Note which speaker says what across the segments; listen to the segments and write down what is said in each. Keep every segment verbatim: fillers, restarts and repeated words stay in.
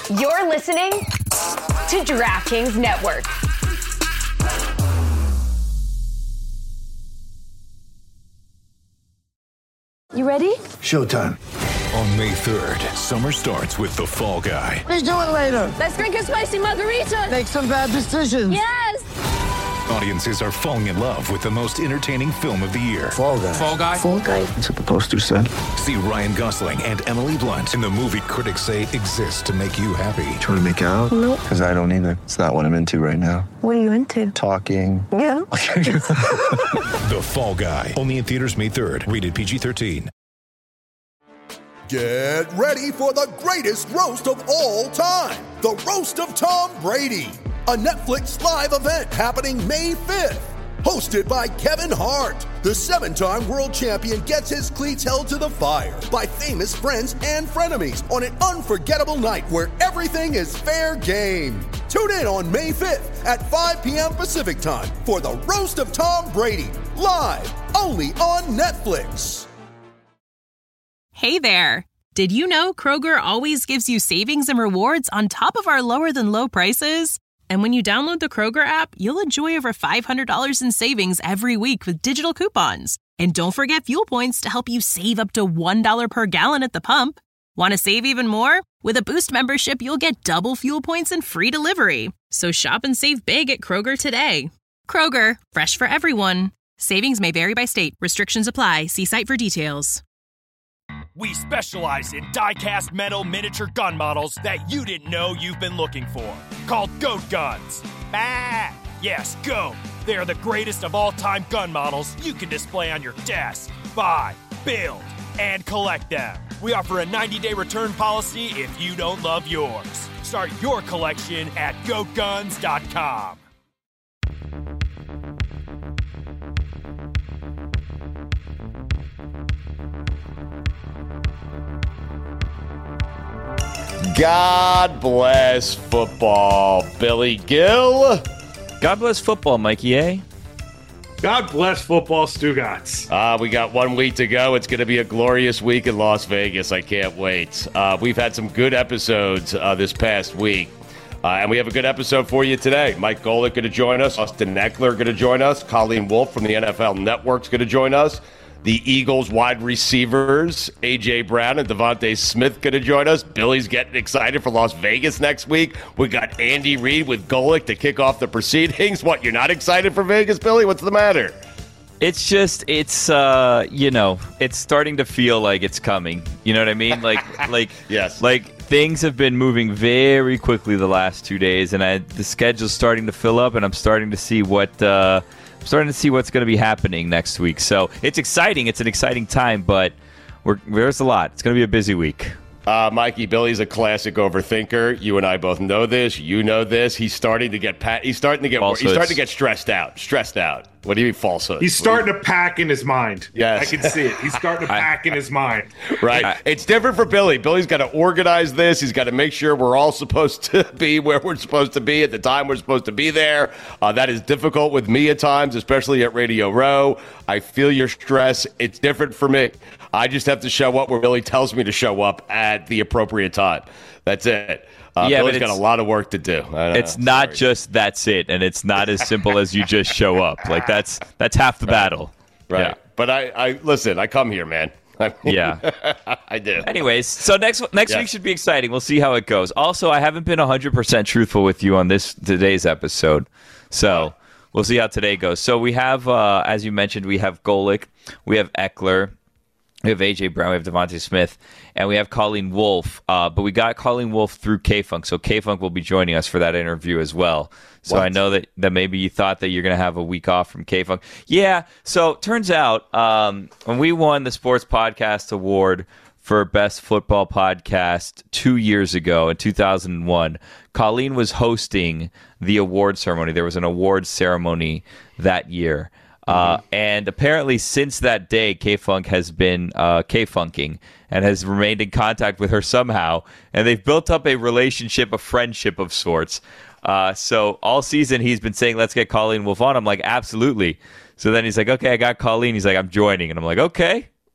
Speaker 1: You're listening to DraftKings Network.
Speaker 2: You ready?
Speaker 3: Showtime.
Speaker 4: On May third, summer starts with The Fall Guy.
Speaker 2: Let's do it later. Let's drink a spicy margarita.
Speaker 3: Make some bad decisions.
Speaker 2: Yes.
Speaker 4: Audiences are falling in love with the most entertaining film of the year.
Speaker 3: Fall Guy.
Speaker 5: Fall Guy?
Speaker 2: Fall Guy.
Speaker 3: That's what the poster said.
Speaker 4: See Ryan Gosling and Emily Blunt in the movie critics say exists to make you happy.
Speaker 3: Trying to make it out?
Speaker 2: Nope.
Speaker 3: Because I don't either. It's not what I'm into right now.
Speaker 2: What are you into?
Speaker 3: Talking.
Speaker 2: Yeah.
Speaker 4: The Fall Guy. Only in theaters May third. Rated P G thirteen.
Speaker 6: Get ready for the greatest roast of all time. The Roast of Tom Brady. A Netflix live event happening May fifth. Hosted by Kevin Hart. The seven-time world champion gets his cleats held to the fire by famous friends and frenemies on an unforgettable night where everything is fair game. Tune in on May fifth at five p.m. Pacific time for the Roast of Tom Brady. Live only on Netflix.
Speaker 7: Hey there. Did you know Kroger always gives you savings and rewards on top of our lower than low prices? And when you download the Kroger app, you'll enjoy over five hundred dollars in savings every week with digital coupons. And don't forget fuel points to help you save up to one dollar per gallon at the pump. Want to save even more? With a Boost membership, you'll get double fuel points and free delivery. So shop and save big at Kroger today. Kroger, fresh for everyone. Savings may vary by state. Restrictions apply. See site for details.
Speaker 8: We specialize in die-cast metal miniature gun models that you didn't know you've been looking for. Called Goat Guns. Ah, yes, Goat. They are the greatest of all-time gun models you can display on your desk, buy, build, and collect them. We offer a ninety-day return policy if you don't love yours. Start your collection at goat guns dot com.
Speaker 9: God bless football, Billy Gill.
Speaker 10: God bless football, Mikey A.
Speaker 11: God bless football, Stugotz.
Speaker 9: Uh, we got one week to go. It's going to be a glorious week in Las Vegas. I can't wait. Uh, we've had some good episodes uh, this past week, uh, and we have a good episode for you today. Mike Golic going to join us. Austin Eckler going to join us. Colleen Wolfe from the N F L Network is going to join us. The Eagles wide receivers, A J. Brown and Devontae Smith, going to join us. Billy's getting excited for Las Vegas next week. We got Andy Reid with Golic to kick off the proceedings. What, you're not excited for Vegas, Billy? What's the matter?
Speaker 10: It's just, it's, uh, you know, it's starting to feel like it's coming. You know what I mean? Like, like,
Speaker 9: yes.
Speaker 10: Like, things have been moving very quickly the last two days, and I, the schedule's starting to fill up, and I'm starting to see what, uh, starting to see what's going to be happening next week. So it's exciting. It's an exciting time, but we're, there's a lot. It's going to be a busy week.
Speaker 9: Uh, Mikey, Billy's a classic overthinker. You and I both know this. You know this. He's starting to get pat. He's starting to get.
Speaker 10: Falsehoods.
Speaker 9: He's starting to get stressed out. Stressed out. What do you mean falsehood?
Speaker 11: He's starting to pack in his mind.
Speaker 9: Yes.
Speaker 11: I can see it. He's starting to pack in his mind.
Speaker 9: Right. I, it's different for Billy. Billy's got to organize this. He's got to make sure we're all supposed to be where we're supposed to be at the time we're supposed to be there. Uh, that is difficult with me at times, especially at Radio Row. I feel your stress. It's different for me. I just have to show up where Billy tells me to show up at the appropriate time. That's it. Uh,
Speaker 10: yeah,
Speaker 9: Billy's got a lot of work to do.
Speaker 10: It's know, not sorry. just that's it, and it's not as simple as you just show up. Like that's that's half the
Speaker 9: right.
Speaker 10: battle.
Speaker 9: Right.
Speaker 10: Yeah.
Speaker 9: But I, I listen. I come here, man. I mean,
Speaker 10: yeah,
Speaker 9: I do.
Speaker 10: Anyways, so next next yes. week should be exciting. We'll see how it goes. Also, I haven't been one hundred percent truthful with you on this today's episode, so we'll see how today goes. So we have, uh, as you mentioned, we have Golic, we have Eckler. We have A J. Brown, we have Devontae Smith, and we have Colleen Wolfe. Uh, but we got Colleen Wolfe through K-Funk, so K-Funk will be joining us for that interview as well. So what? I know that, that maybe you thought that you're going to have a week off from K-Funk. Yeah, so turns out um, when we won the Sports Podcast Award for Best Football Podcast two years ago in two thousand one, Colleen was hosting the award ceremony. There was an awards ceremony that year. Uh, and apparently since that day, K-Funk has been uh, K-Funking and has remained in contact with her somehow. And they've built up a relationship, a friendship of sorts. Uh, so all season he's been saying, let's get Colleen Wolfe on. I'm like, absolutely. So then he's like, okay, I got Colleen. He's like, I'm joining. And I'm like, okay,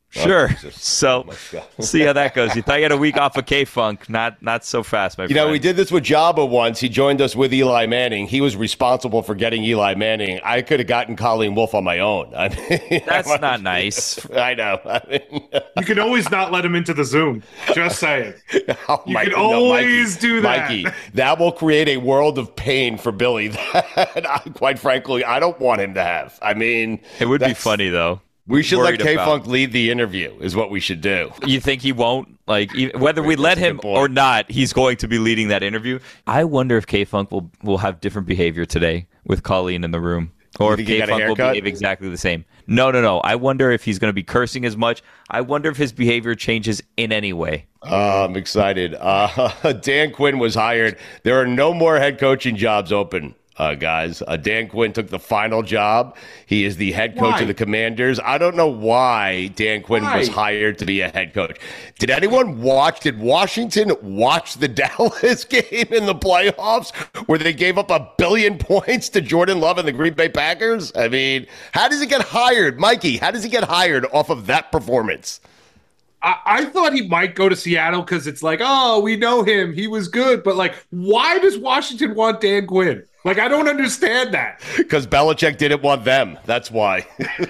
Speaker 10: Sure. Oh, so oh see how that goes. You thought you had a week off of K-Funk. Not not so fast, my
Speaker 9: you
Speaker 10: friend.
Speaker 9: know, we did this with Jabba once. He joined us with Eli Manning. He was responsible for getting Eli Manning. I could have gotten Colleen Wolfe on my own. I mean,
Speaker 10: That's not nice.
Speaker 9: I know. I mean,
Speaker 11: you can always not let him into the Zoom. Just saying.
Speaker 9: Oh,
Speaker 11: you
Speaker 9: Mikey,
Speaker 11: can always
Speaker 9: no, Mikey,
Speaker 11: do that.
Speaker 9: Mikey, that will create a world of pain for Billy that, I, quite frankly, I don't want him to have. I mean,
Speaker 10: it would be funny, though.
Speaker 9: We should let K-Funk
Speaker 10: about.
Speaker 9: lead the interview is what we should do.
Speaker 10: You think he won't? Like, whether we let him or not, he's going to be leading that interview. I wonder if K-Funk will, will have different behavior today with Colleen in the room. Or if K-Funk will behave exactly the same. No, no, no. I wonder if he's going to be cursing as much. I wonder if his behavior changes in any way.
Speaker 9: Uh, I'm excited. Uh, Dan Quinn was hired. There are no more head coaching jobs open. Uh, guys, uh, Dan Quinn took the final job. He is the head coach
Speaker 11: why?
Speaker 9: of the Commanders. I don't know why Dan Quinn
Speaker 11: why?
Speaker 9: was hired to be a head coach. Did anyone watch, did Washington watch the Dallas game in the playoffs where they gave up a billion points to Jordan Love and the Green Bay Packers? I mean, how does he get hired? Mikey, how does he get hired off of that performance?
Speaker 11: I, I thought he might go to Seattle because it's like, oh, we know him. He was good. But, like, why does Washington want Dan Quinn? Like, I don't understand that.
Speaker 9: Because Belichick didn't want them. That's why.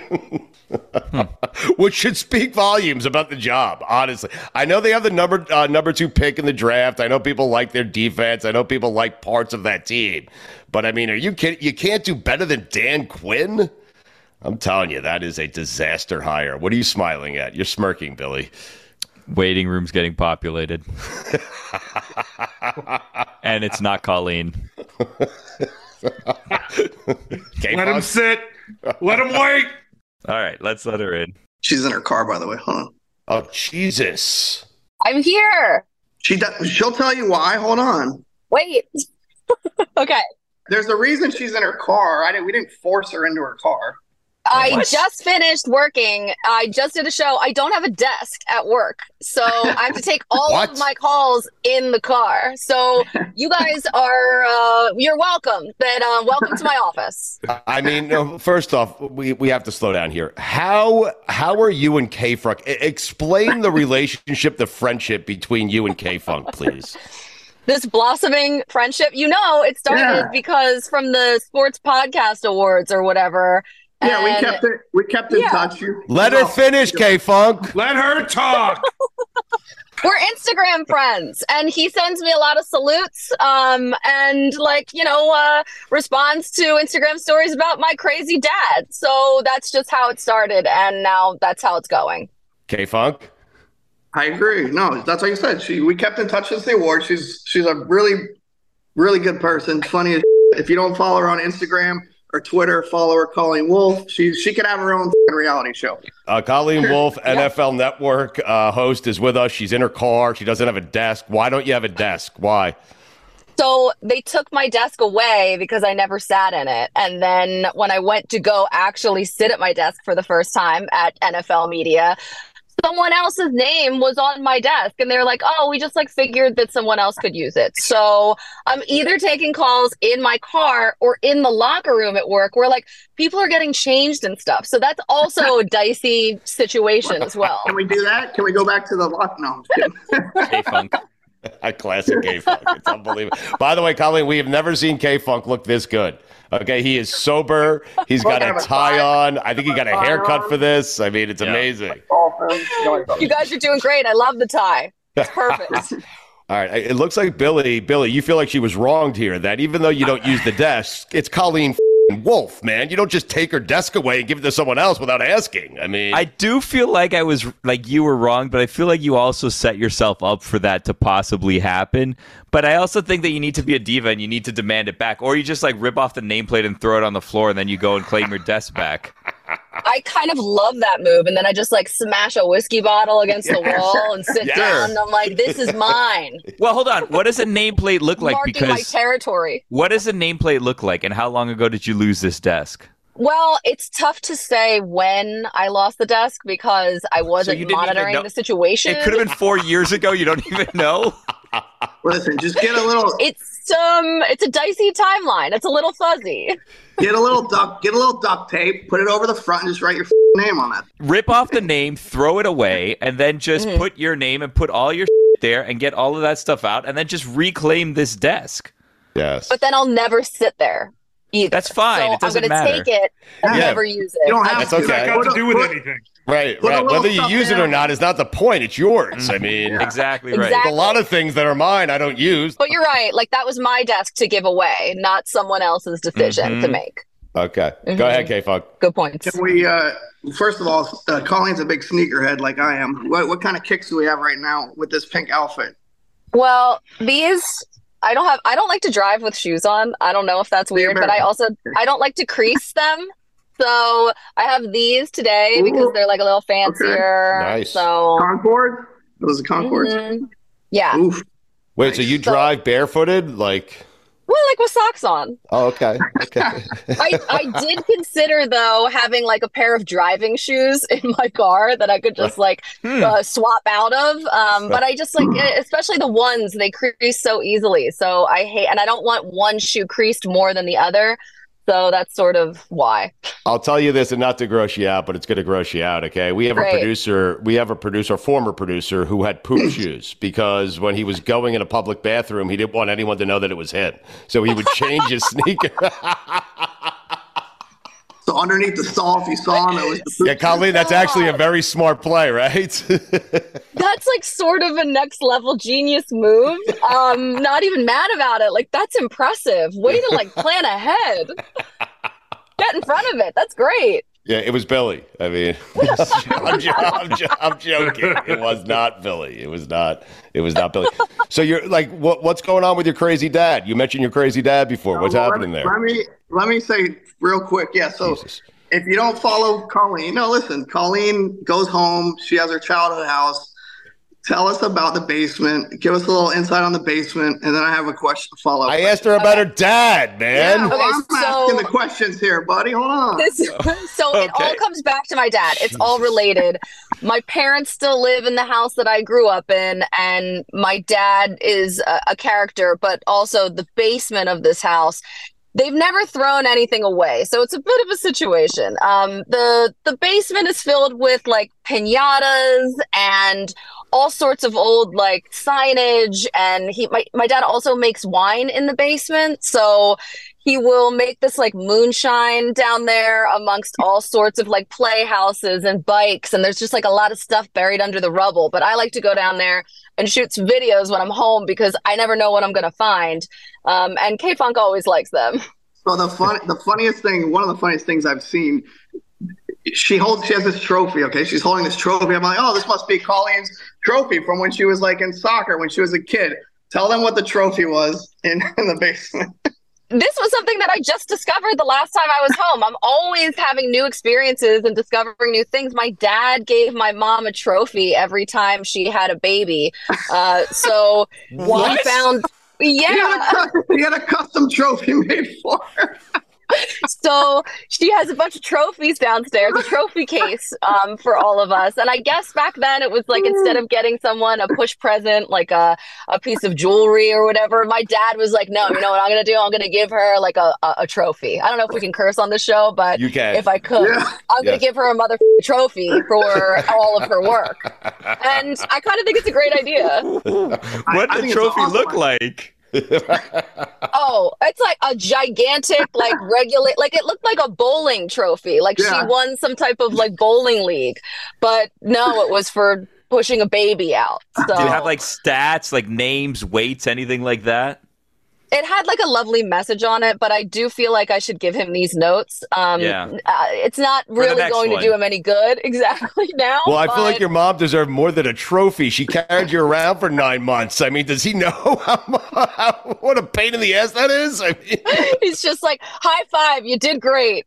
Speaker 9: Which should speak volumes about the job, honestly. I know they have the number uh, number two pick in the draft. I know people like their defense. I know people like parts of that team. But, I mean, are you kidding? You can't do better than Dan Quinn? I'm telling you, that is a disaster hire. What are you smiling at? You're smirking, Billy.
Speaker 10: Waiting room's getting populated. And it's not Colleen.
Speaker 11: Let him sit. Let him wait.
Speaker 10: All right, let's let her in.
Speaker 5: She's in her car, by the way. Hold on.
Speaker 9: Oh, Jesus.
Speaker 2: I'm here.
Speaker 5: She does, she'll tell you why. Hold on.
Speaker 2: Wait. Okay.
Speaker 5: There's a reason she's in her car. I didn't. We didn't force her into her car.
Speaker 2: I
Speaker 5: What?
Speaker 2: just finished working. I just did a show. I don't have a desk at work, so I have to take all
Speaker 9: What?
Speaker 2: of my calls in the car. So you guys are, uh, you're welcome. But uh, welcome to my office.
Speaker 9: I mean, no, first off, we, we have to slow down here. How how are you and K-Funk? E- Explain the relationship, the friendship between you and K-Funk, please.
Speaker 2: This blossoming friendship, you know, it started
Speaker 5: Yeah.
Speaker 2: because from the Sports Podcast Awards or whatever.
Speaker 5: Yeah, we
Speaker 2: and-
Speaker 5: kept it. We kept in
Speaker 2: Yeah.
Speaker 5: touch. You,
Speaker 9: Let her finish, K-Funk.
Speaker 11: Let her talk.
Speaker 2: We're Instagram friends, and he sends me a lot of salutes, um, and like you know, uh, responds to Instagram stories about my crazy dad. So that's just how it started, and now that's how it's going.
Speaker 9: K-Funk?
Speaker 5: I agree. No, that's what you said. She. We kept in touch since the award. She's she's a really, really good person. Funny as if you don't follow her on Instagram or Twitter, follow her, Colleen Wolfe. She she could have her own reality show.
Speaker 9: Uh, Colleen Wolfe, N F L Network uh, host, is with us. She's in her car. She doesn't have a desk. Why don't you have a desk? Why?
Speaker 2: So they took my desk away because I never sat in it. And then when I went to go actually sit at my desk for the first time at N F L Media, someone else's name was on my desk. And they're like, oh, we just like figured that someone else could use it. So I'm either taking calls in my car or in the locker room at work where like people are getting changed and stuff. So that's also a dicey situation as well.
Speaker 5: Can we do that? Can we go back to the lock? No, I'm just kidding.
Speaker 10: K-Funk.
Speaker 9: A classic K-Funk. It's unbelievable. By the way, Colleen, we have never seen K-Funk look this good. Okay, he is sober. He's got a tie on. I think he got a haircut for this. I mean, it's
Speaker 10: Yeah.
Speaker 9: amazing.
Speaker 2: You guys are doing great. I love the tie. It's perfect.
Speaker 9: All right, it looks like Billy, Billy, you feel like she was wronged here, that even though you don't use the desk, it's Colleen Wolfe, man. You don't just take her desk away and give it to someone else without asking. I mean,
Speaker 10: I do feel like I was like you were wrong, but I feel like you also set yourself up for that to possibly happen. But I also think that you need to be a diva and you need to demand it back, or you just like rip off the nameplate and throw it on the floor, and then you go and claim your desk back.
Speaker 2: I kind of love that move. And then I just like smash a whiskey bottle against the wall and sit
Speaker 9: Yeah.
Speaker 2: down. And I'm like, this is mine.
Speaker 10: Well, hold on. What does a nameplate look like?
Speaker 2: Marking my
Speaker 10: Because
Speaker 2: territory.
Speaker 10: what does a nameplate look like, and how long ago did you lose this desk?
Speaker 2: Well, it's tough to say when I lost the desk because I wasn't
Speaker 10: you didn't even
Speaker 2: monitoring
Speaker 10: know-
Speaker 2: the situation.
Speaker 10: It could have been four years ago. You don't even know.
Speaker 5: Listen, just get a little.
Speaker 2: It's um, it's a dicey timeline. It's a little fuzzy.
Speaker 5: Get a little duct. Get a little duct tape. Put it over the front and just write your name on it.
Speaker 10: Rip off the name, throw it away, and then just mm-hmm. put your name and put all your there and get all of that stuff out, and then just reclaim this desk.
Speaker 9: Yes.
Speaker 2: But then I'll never sit there either.
Speaker 10: That's fine.
Speaker 2: So
Speaker 10: it doesn't
Speaker 2: I'm going to
Speaker 10: matter.
Speaker 2: take it and
Speaker 9: yeah.
Speaker 2: never use it.
Speaker 5: You don't have
Speaker 9: That's
Speaker 5: to.
Speaker 9: okay.
Speaker 11: It's not got to do with
Speaker 5: Put-
Speaker 11: anything.
Speaker 9: Right,
Speaker 5: Put a
Speaker 9: right.
Speaker 5: little
Speaker 9: Whether you
Speaker 5: stuff
Speaker 9: use it
Speaker 5: in.
Speaker 9: or not is not the point. It's yours. I mean,
Speaker 5: Yeah.
Speaker 10: Exactly right.
Speaker 2: Exactly.
Speaker 9: a lot of things that are mine I don't use.
Speaker 2: But you're right. Like, that was my desk to give away, not someone else's decision
Speaker 10: Mhm.
Speaker 2: to make.
Speaker 9: Okay.
Speaker 2: Mhm.
Speaker 9: Go ahead, K-Funk.
Speaker 2: Good points.
Speaker 5: Can we, uh, first of all, uh, Colleen's a big sneakerhead like I am. What, what kind of kicks do we have right now with this pink outfit?
Speaker 2: Well, these I don't have I don't like to drive with shoes on. I don't know if that's weird, but I also I don't like to crease them. So I have these today
Speaker 5: Ooh.
Speaker 2: because they're like a little fancier.
Speaker 9: Okay. Nice.
Speaker 2: So
Speaker 5: Concord? Those are Concords?
Speaker 2: Mhm. Yeah.
Speaker 5: Oof.
Speaker 9: Wait, so you drive barefooted? Like,
Speaker 2: Well, like with socks on.
Speaker 9: oh, okay. Okay.
Speaker 2: I, I did consider, though, having like a pair of driving shoes in my car that I could just like
Speaker 10: Hmm.
Speaker 2: uh, swap out of. Um, but I just like, especially the ones, they crease so easily. So I hate, and I don't want one shoe creased more than the other. So that's sort of why.
Speaker 9: I'll tell you this, and not to gross you out, but it's going to gross you out. Okay, we have a
Speaker 2: Great.
Speaker 9: producer. We have a producer, a former producer, who had poop shoes because when he was going in a public bathroom, he didn't want anyone to know that it was him. So he would change his sneaker.
Speaker 5: So underneath the stall, if you saw him, it was the
Speaker 9: Yeah, Colleen, that's actually a very smart play, right?
Speaker 2: That's like sort of a next level genius move. Um, not even mad about it. Like, that's impressive. Way to like plan ahead. Get in front of it. That's great.
Speaker 9: Yeah, it was Billy. I mean, I'm, jo- I'm, jo- I'm joking. It was not Billy. It was not. It was not Billy. So you're like, what? What's going on with your crazy dad? You mentioned your crazy dad before. What's
Speaker 5: Well,
Speaker 9: happening
Speaker 5: let,
Speaker 9: there?
Speaker 5: Let me let me say real quick. Yeah. So
Speaker 9: Jesus.
Speaker 5: if you don't follow Colleen, no, listen. Colleen goes home. She has her childhood house. Tell us about the basement. Give us a little insight on the basement, and then I have a question follow up.
Speaker 9: I asked her about her dad, man.
Speaker 5: Yeah, well,
Speaker 2: Okay,
Speaker 5: I'm
Speaker 2: so-
Speaker 5: asking the questions here, buddy. Hold on.
Speaker 2: This, so it all
Speaker 10: Okay.
Speaker 2: comes back to my dad. It's all related. My parents still live in the house that I grew up in, and my dad is a, a character, but also the basement of this house. They've never thrown anything away, so it's a bit of a situation. Um, the the basement is filled with like piñatas and all sorts of old like signage, and he my, my dad also makes wine in the basement, so he will make this like moonshine down there amongst all sorts of like playhouses and bikes, and there's just like a lot of stuff buried under the rubble. But I like to go down there and shoot some videos when I'm home because I never know what I'm gonna find. Um, and K-Funk always likes them.
Speaker 5: So the fun, the funniest thing, one of the funniest things I've seen, she holds, she has this trophy. Okay, she's holding this trophy. I'm like, oh, this must be Colleen's trophy from when she was like in soccer when she was a kid. Tell them what the trophy was in, in the basement.
Speaker 2: This was something that I just discovered the last time I was home. I'm always having new experiences and discovering new things. My dad gave my mom a trophy every time she had a baby. Uh, so
Speaker 10: What?
Speaker 2: we found,
Speaker 5: He had,
Speaker 2: yeah.
Speaker 5: a, cu- he had a custom trophy made for her.
Speaker 2: So she has a bunch of trophies downstairs, a trophy case um, for all of us. And I guess back then it was like instead of getting someone a push present, like a, a piece of jewelry or whatever, my dad was like, no, you know what I'm going to do? I'm going to give her like a, a, a trophy. I don't know if we can curse on the show, but
Speaker 9: You can.
Speaker 2: if I could,
Speaker 5: Yeah.
Speaker 2: I'm going
Speaker 9: Yes.
Speaker 2: to give her a mother trophy for all of her work. And I kind of think it's a great idea.
Speaker 10: What
Speaker 5: I
Speaker 10: did
Speaker 5: think
Speaker 10: the
Speaker 5: it's
Speaker 10: trophy
Speaker 5: awesome.
Speaker 10: look like?
Speaker 2: Oh, it's like a gigantic, like regulate, like it looked like a bowling trophy. Like
Speaker 5: Yeah.
Speaker 2: she won some type of like bowling league, but no, it was for pushing a baby out. So
Speaker 10: Did it have like stats, like names, weights, anything like that?
Speaker 2: it had like a lovely message on it, but I do feel like I should give him these notes. Um,
Speaker 10: Yeah.
Speaker 2: uh, it's not
Speaker 10: the
Speaker 2: really
Speaker 10: next
Speaker 2: going
Speaker 10: one.
Speaker 2: to do him any good exactly now.
Speaker 9: Well, I feel like
Speaker 2: but-
Speaker 9: your mom deserved more than a trophy. She carried you around for nine months. I mean, does he know how, how, what a pain in the ass that is? I mean,
Speaker 2: He's just like, high five, you did great.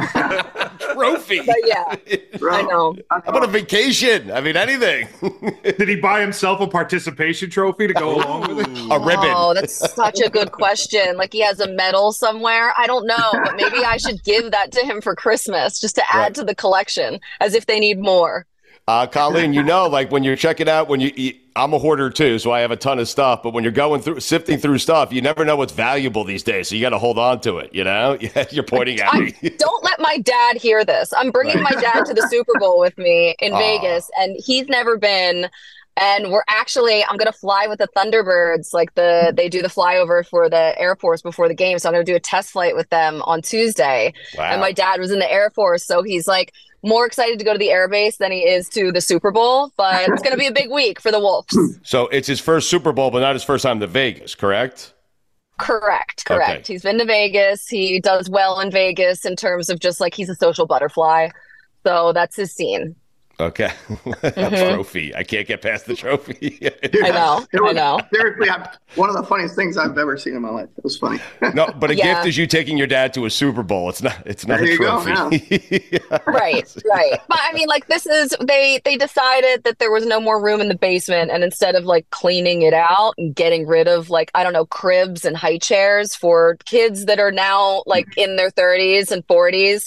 Speaker 9: trophy.
Speaker 2: But yeah, I know.
Speaker 9: How about a vacation? I mean, anything.
Speaker 11: Did he buy himself a participation trophy to go along with it?
Speaker 9: A ribbon.
Speaker 2: Oh, that's such a good question. Like he has a medal somewhere. I don't know, but maybe I should give that to him for Christmas just to add
Speaker 9: Right.
Speaker 2: to the collection as if they need more.
Speaker 9: Uh, Colleen, you know, like when you're checking out, when you, you I'm a hoarder too, so I have a ton of stuff. But when you're going through, sifting through stuff, you never know what's valuable these days. So you got to hold on to it. You know, you're pointing at me.
Speaker 2: I, don't let my dad hear this. I'm bringing my dad to the Super Bowl with me in
Speaker 9: Aw.
Speaker 2: Vegas, and he's never been. And we're actually, I'm going to fly with the Thunderbirds. Like the, they do the flyover for the Air Force before the game. So I'm going to do a test flight with them on Tuesday.
Speaker 9: Wow.
Speaker 2: And my dad was in the Air Force. So he's like more excited to go to the Air Base than he is to the Super Bowl. But it's going to be a big week for the Wolves.
Speaker 9: So it's his first Super Bowl, but not his first time to Vegas, correct?
Speaker 2: Correct. Correct.
Speaker 9: Okay.
Speaker 2: He's been to Vegas. He does well in Vegas in terms of just like he's a social butterfly. So that's his scene.
Speaker 9: Okay.
Speaker 2: Mhm.
Speaker 9: Trophy. I can't get past the trophy.
Speaker 2: I know.
Speaker 5: It was,
Speaker 2: I know.
Speaker 5: Seriously, I, one of the funniest things I've ever seen in my life. It was funny.
Speaker 9: No, but a
Speaker 2: Yeah.
Speaker 9: gift is you taking your dad to a Super Bowl. It's not. It's not
Speaker 5: There
Speaker 9: a
Speaker 5: you go,
Speaker 9: trophy.
Speaker 2: Right, right. But I mean, like, this is they they decided that there was no more room in the basement, and instead of like cleaning it out and getting rid of like I don't know cribs and high chairs for kids that are now like in their thirties and forties,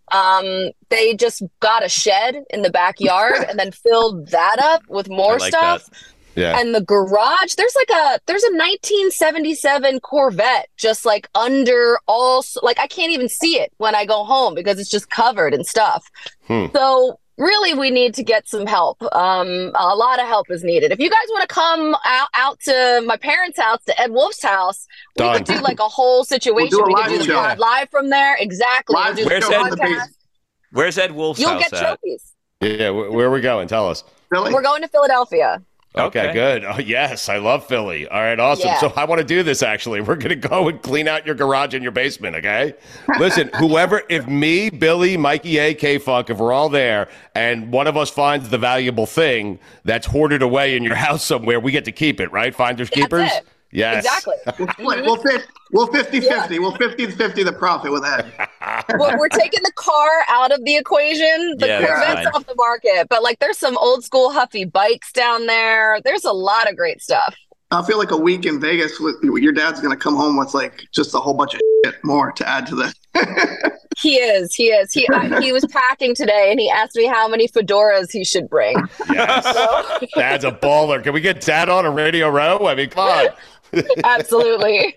Speaker 2: um, they just got a shed in the backyard and then filled that up with more
Speaker 10: I like
Speaker 2: stuff.
Speaker 10: that.
Speaker 9: Yeah.
Speaker 2: And the garage, there's like a there's a nineteen seventy-seven Corvette just like under all like I can't even see it when I go home because it's just covered in stuff.
Speaker 9: Hmm.
Speaker 2: So really, we need to get some help. Um, a lot of help is needed. If you guys want to come out, out to my parents' house, to Ed Wolf's house, we
Speaker 9: Done.
Speaker 2: could do like a whole situation.
Speaker 5: We'll do a
Speaker 2: we could
Speaker 5: live
Speaker 2: do the
Speaker 5: show.
Speaker 2: pod live from there. Exactly.
Speaker 5: Live
Speaker 2: We'll do
Speaker 10: Where's
Speaker 2: the
Speaker 10: Ed?
Speaker 2: podcast.
Speaker 10: Where's Ed Wolf's
Speaker 2: You'll
Speaker 10: house
Speaker 2: get
Speaker 10: at?
Speaker 2: trophies.
Speaker 9: Yeah. wh- Where are we going? Tell us.
Speaker 5: Really?
Speaker 2: We're going to Philadelphia.
Speaker 9: Okay,
Speaker 10: Okay.
Speaker 9: good. Oh, yes, I love Philly. All right, awesome.
Speaker 2: Yeah.
Speaker 9: So I want to do this, actually. We're going to go and clean out your garage and your basement, okay? Listen, whoever, if me, Billy, Mikey A, K-Funk, if we're all there and one of us finds the valuable thing that's hoarded away in your house somewhere, we get to keep it, right? Finders
Speaker 2: That's
Speaker 9: keepers?
Speaker 2: it.
Speaker 9: Yes.
Speaker 2: Exactly.
Speaker 5: We'll split. We'll fit. We'll fifty-fifty. We'll fifty-fifty the profit with Ed.
Speaker 2: Well, we're taking the car out of the equation. The
Speaker 10: Yeah, that's
Speaker 2: Corvette's
Speaker 10: fine.
Speaker 2: off the market, but like there's some old school Huffy bikes down there. There's a lot of great stuff.
Speaker 5: I feel like a week in Vegas with your dad's going to come home with like just a whole bunch of shit more to add to that.
Speaker 2: He is. He is. He uh, he was packing today, and he asked me how many fedoras he should bring.
Speaker 9: Yes. Dad's a baller. Can we get Dad on a Radio Row? I mean, come on.
Speaker 2: Absolutely.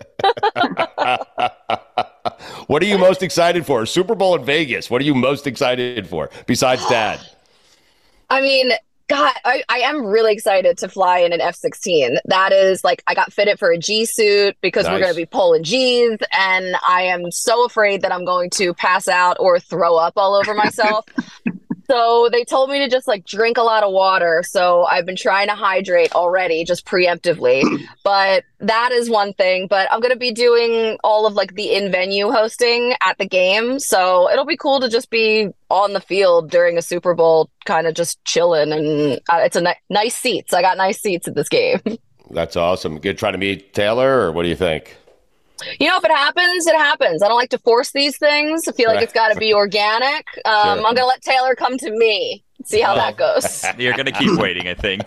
Speaker 9: What are you most excited for? Super Bowl in Vegas. What are you most excited for besides Dad?
Speaker 2: I mean, God, I, I am really excited to fly in an F sixteen. That is like, I got fitted for a G suit because we're
Speaker 9: Nice.
Speaker 2: going to be pulling G's, and I am so afraid that I'm going to pass out or throw up all over myself. So they told me to just like drink a lot of water. So I've been trying to hydrate already, just preemptively. But that is one thing. But I'm going to be doing all of like the in-venue hosting at the game. So it'll be cool to just be on the field during a Super Bowl, kind of just chilling. And uh, it's a ni- nice seats. I got nice seats at this game.
Speaker 9: That's awesome. Good try to meet Taylor, or what do you think?
Speaker 2: You know, if it happens, it happens. I don't like to force these things. I feel like
Speaker 9: Right.
Speaker 2: it's got to be organic. Um,
Speaker 9: Sure.
Speaker 2: I'm going to let Taylor come to me. See how that goes.
Speaker 10: You're gonna keep waiting, I think.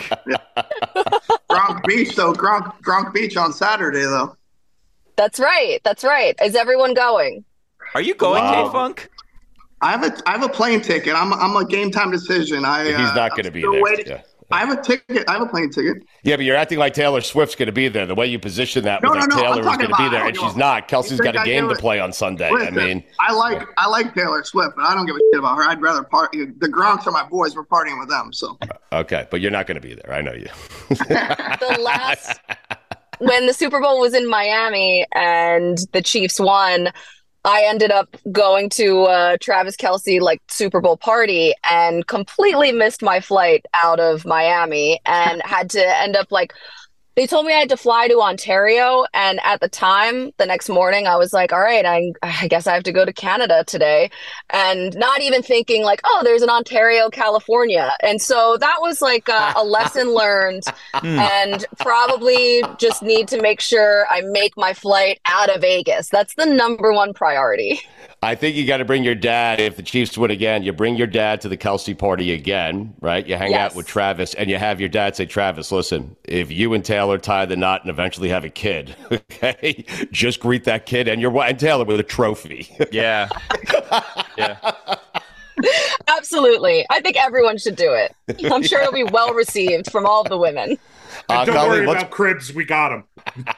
Speaker 5: Gronk Beach, though. Gronk, Gronk Beach on Saturday, though.
Speaker 2: That's right. That's right. Is everyone going?
Speaker 10: Are you going,
Speaker 9: Wow.
Speaker 10: K-Funk?
Speaker 5: I have a I have a plane ticket. I'm I'm a game time decision. I
Speaker 9: He's
Speaker 5: uh,
Speaker 9: not
Speaker 5: I'm
Speaker 9: going to be
Speaker 5: still
Speaker 9: there.
Speaker 5: waiting.
Speaker 9: Yeah.
Speaker 5: I have a ticket. I have a plane ticket.
Speaker 9: Yeah, but you're acting like Taylor Swift's going to be there. The way you position that
Speaker 5: No,
Speaker 9: was like
Speaker 5: no, no, I'm
Speaker 9: Taylor was
Speaker 5: talking
Speaker 9: going to be
Speaker 5: about-
Speaker 9: there,
Speaker 5: I
Speaker 9: and
Speaker 5: don't
Speaker 9: she's
Speaker 5: know.
Speaker 9: not. Kelsey's
Speaker 5: You
Speaker 9: got
Speaker 5: think
Speaker 9: a
Speaker 5: I
Speaker 9: game
Speaker 5: do
Speaker 9: to
Speaker 5: it?
Speaker 9: play on Sunday.
Speaker 5: Listen,
Speaker 9: I mean,
Speaker 5: I like I like Taylor Swift, but I don't give a shit about her. I'd rather party. The Gronks are my boys. We're partying with them. So
Speaker 9: okay, but you're not going to be there. I know you.
Speaker 2: The last when the Super Bowl was in Miami and the Chiefs won, I ended up going to uh, Travis Kelce like Super Bowl party and completely missed my flight out of Miami and had to end up like they told me I had to fly to Ontario. And at the time, the next morning, I was like, all right, I, I guess I have to go to Canada today. And not even thinking like, oh, there's an Ontario, California. And so that was like a, a lesson learned and probably just need to make sure I make my flight out of Vegas. That's the number one priority.
Speaker 9: I think you got to bring your dad. If the Chiefs win again, you bring your dad to the Kelsey party again, right? You hang
Speaker 2: Yes.
Speaker 9: out with Travis, and you have your dad say, Travis, listen, if you and Taylor tie the knot and eventually have a kid, okay, just greet that kid and your wife and Taylor with a trophy.
Speaker 10: Yeah. Yeah.
Speaker 2: Absolutely. I think everyone should do it. I'm sure it'll be well received from all of the women.
Speaker 11: Uh, don't
Speaker 9: Colleen,
Speaker 11: worry
Speaker 9: what's-
Speaker 11: about cribs. We got them.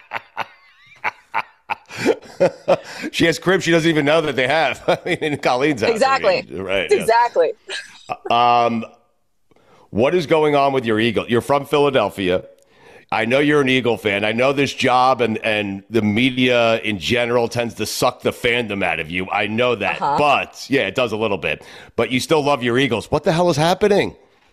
Speaker 9: She has cribs she doesn't even know that they have. I mean, in Colleen's house.
Speaker 2: Exactly.
Speaker 9: I mean, right. yes.
Speaker 2: Exactly.
Speaker 9: Um, what is going on with your Eagle? You're from Philadelphia. I know you're an Eagle fan. I know this job and, and the media in general tends to suck the fandom out of you. I know that.
Speaker 2: Uh-huh.
Speaker 9: But, yeah, it does a little bit. But you still love your Eagles. What the hell is happening?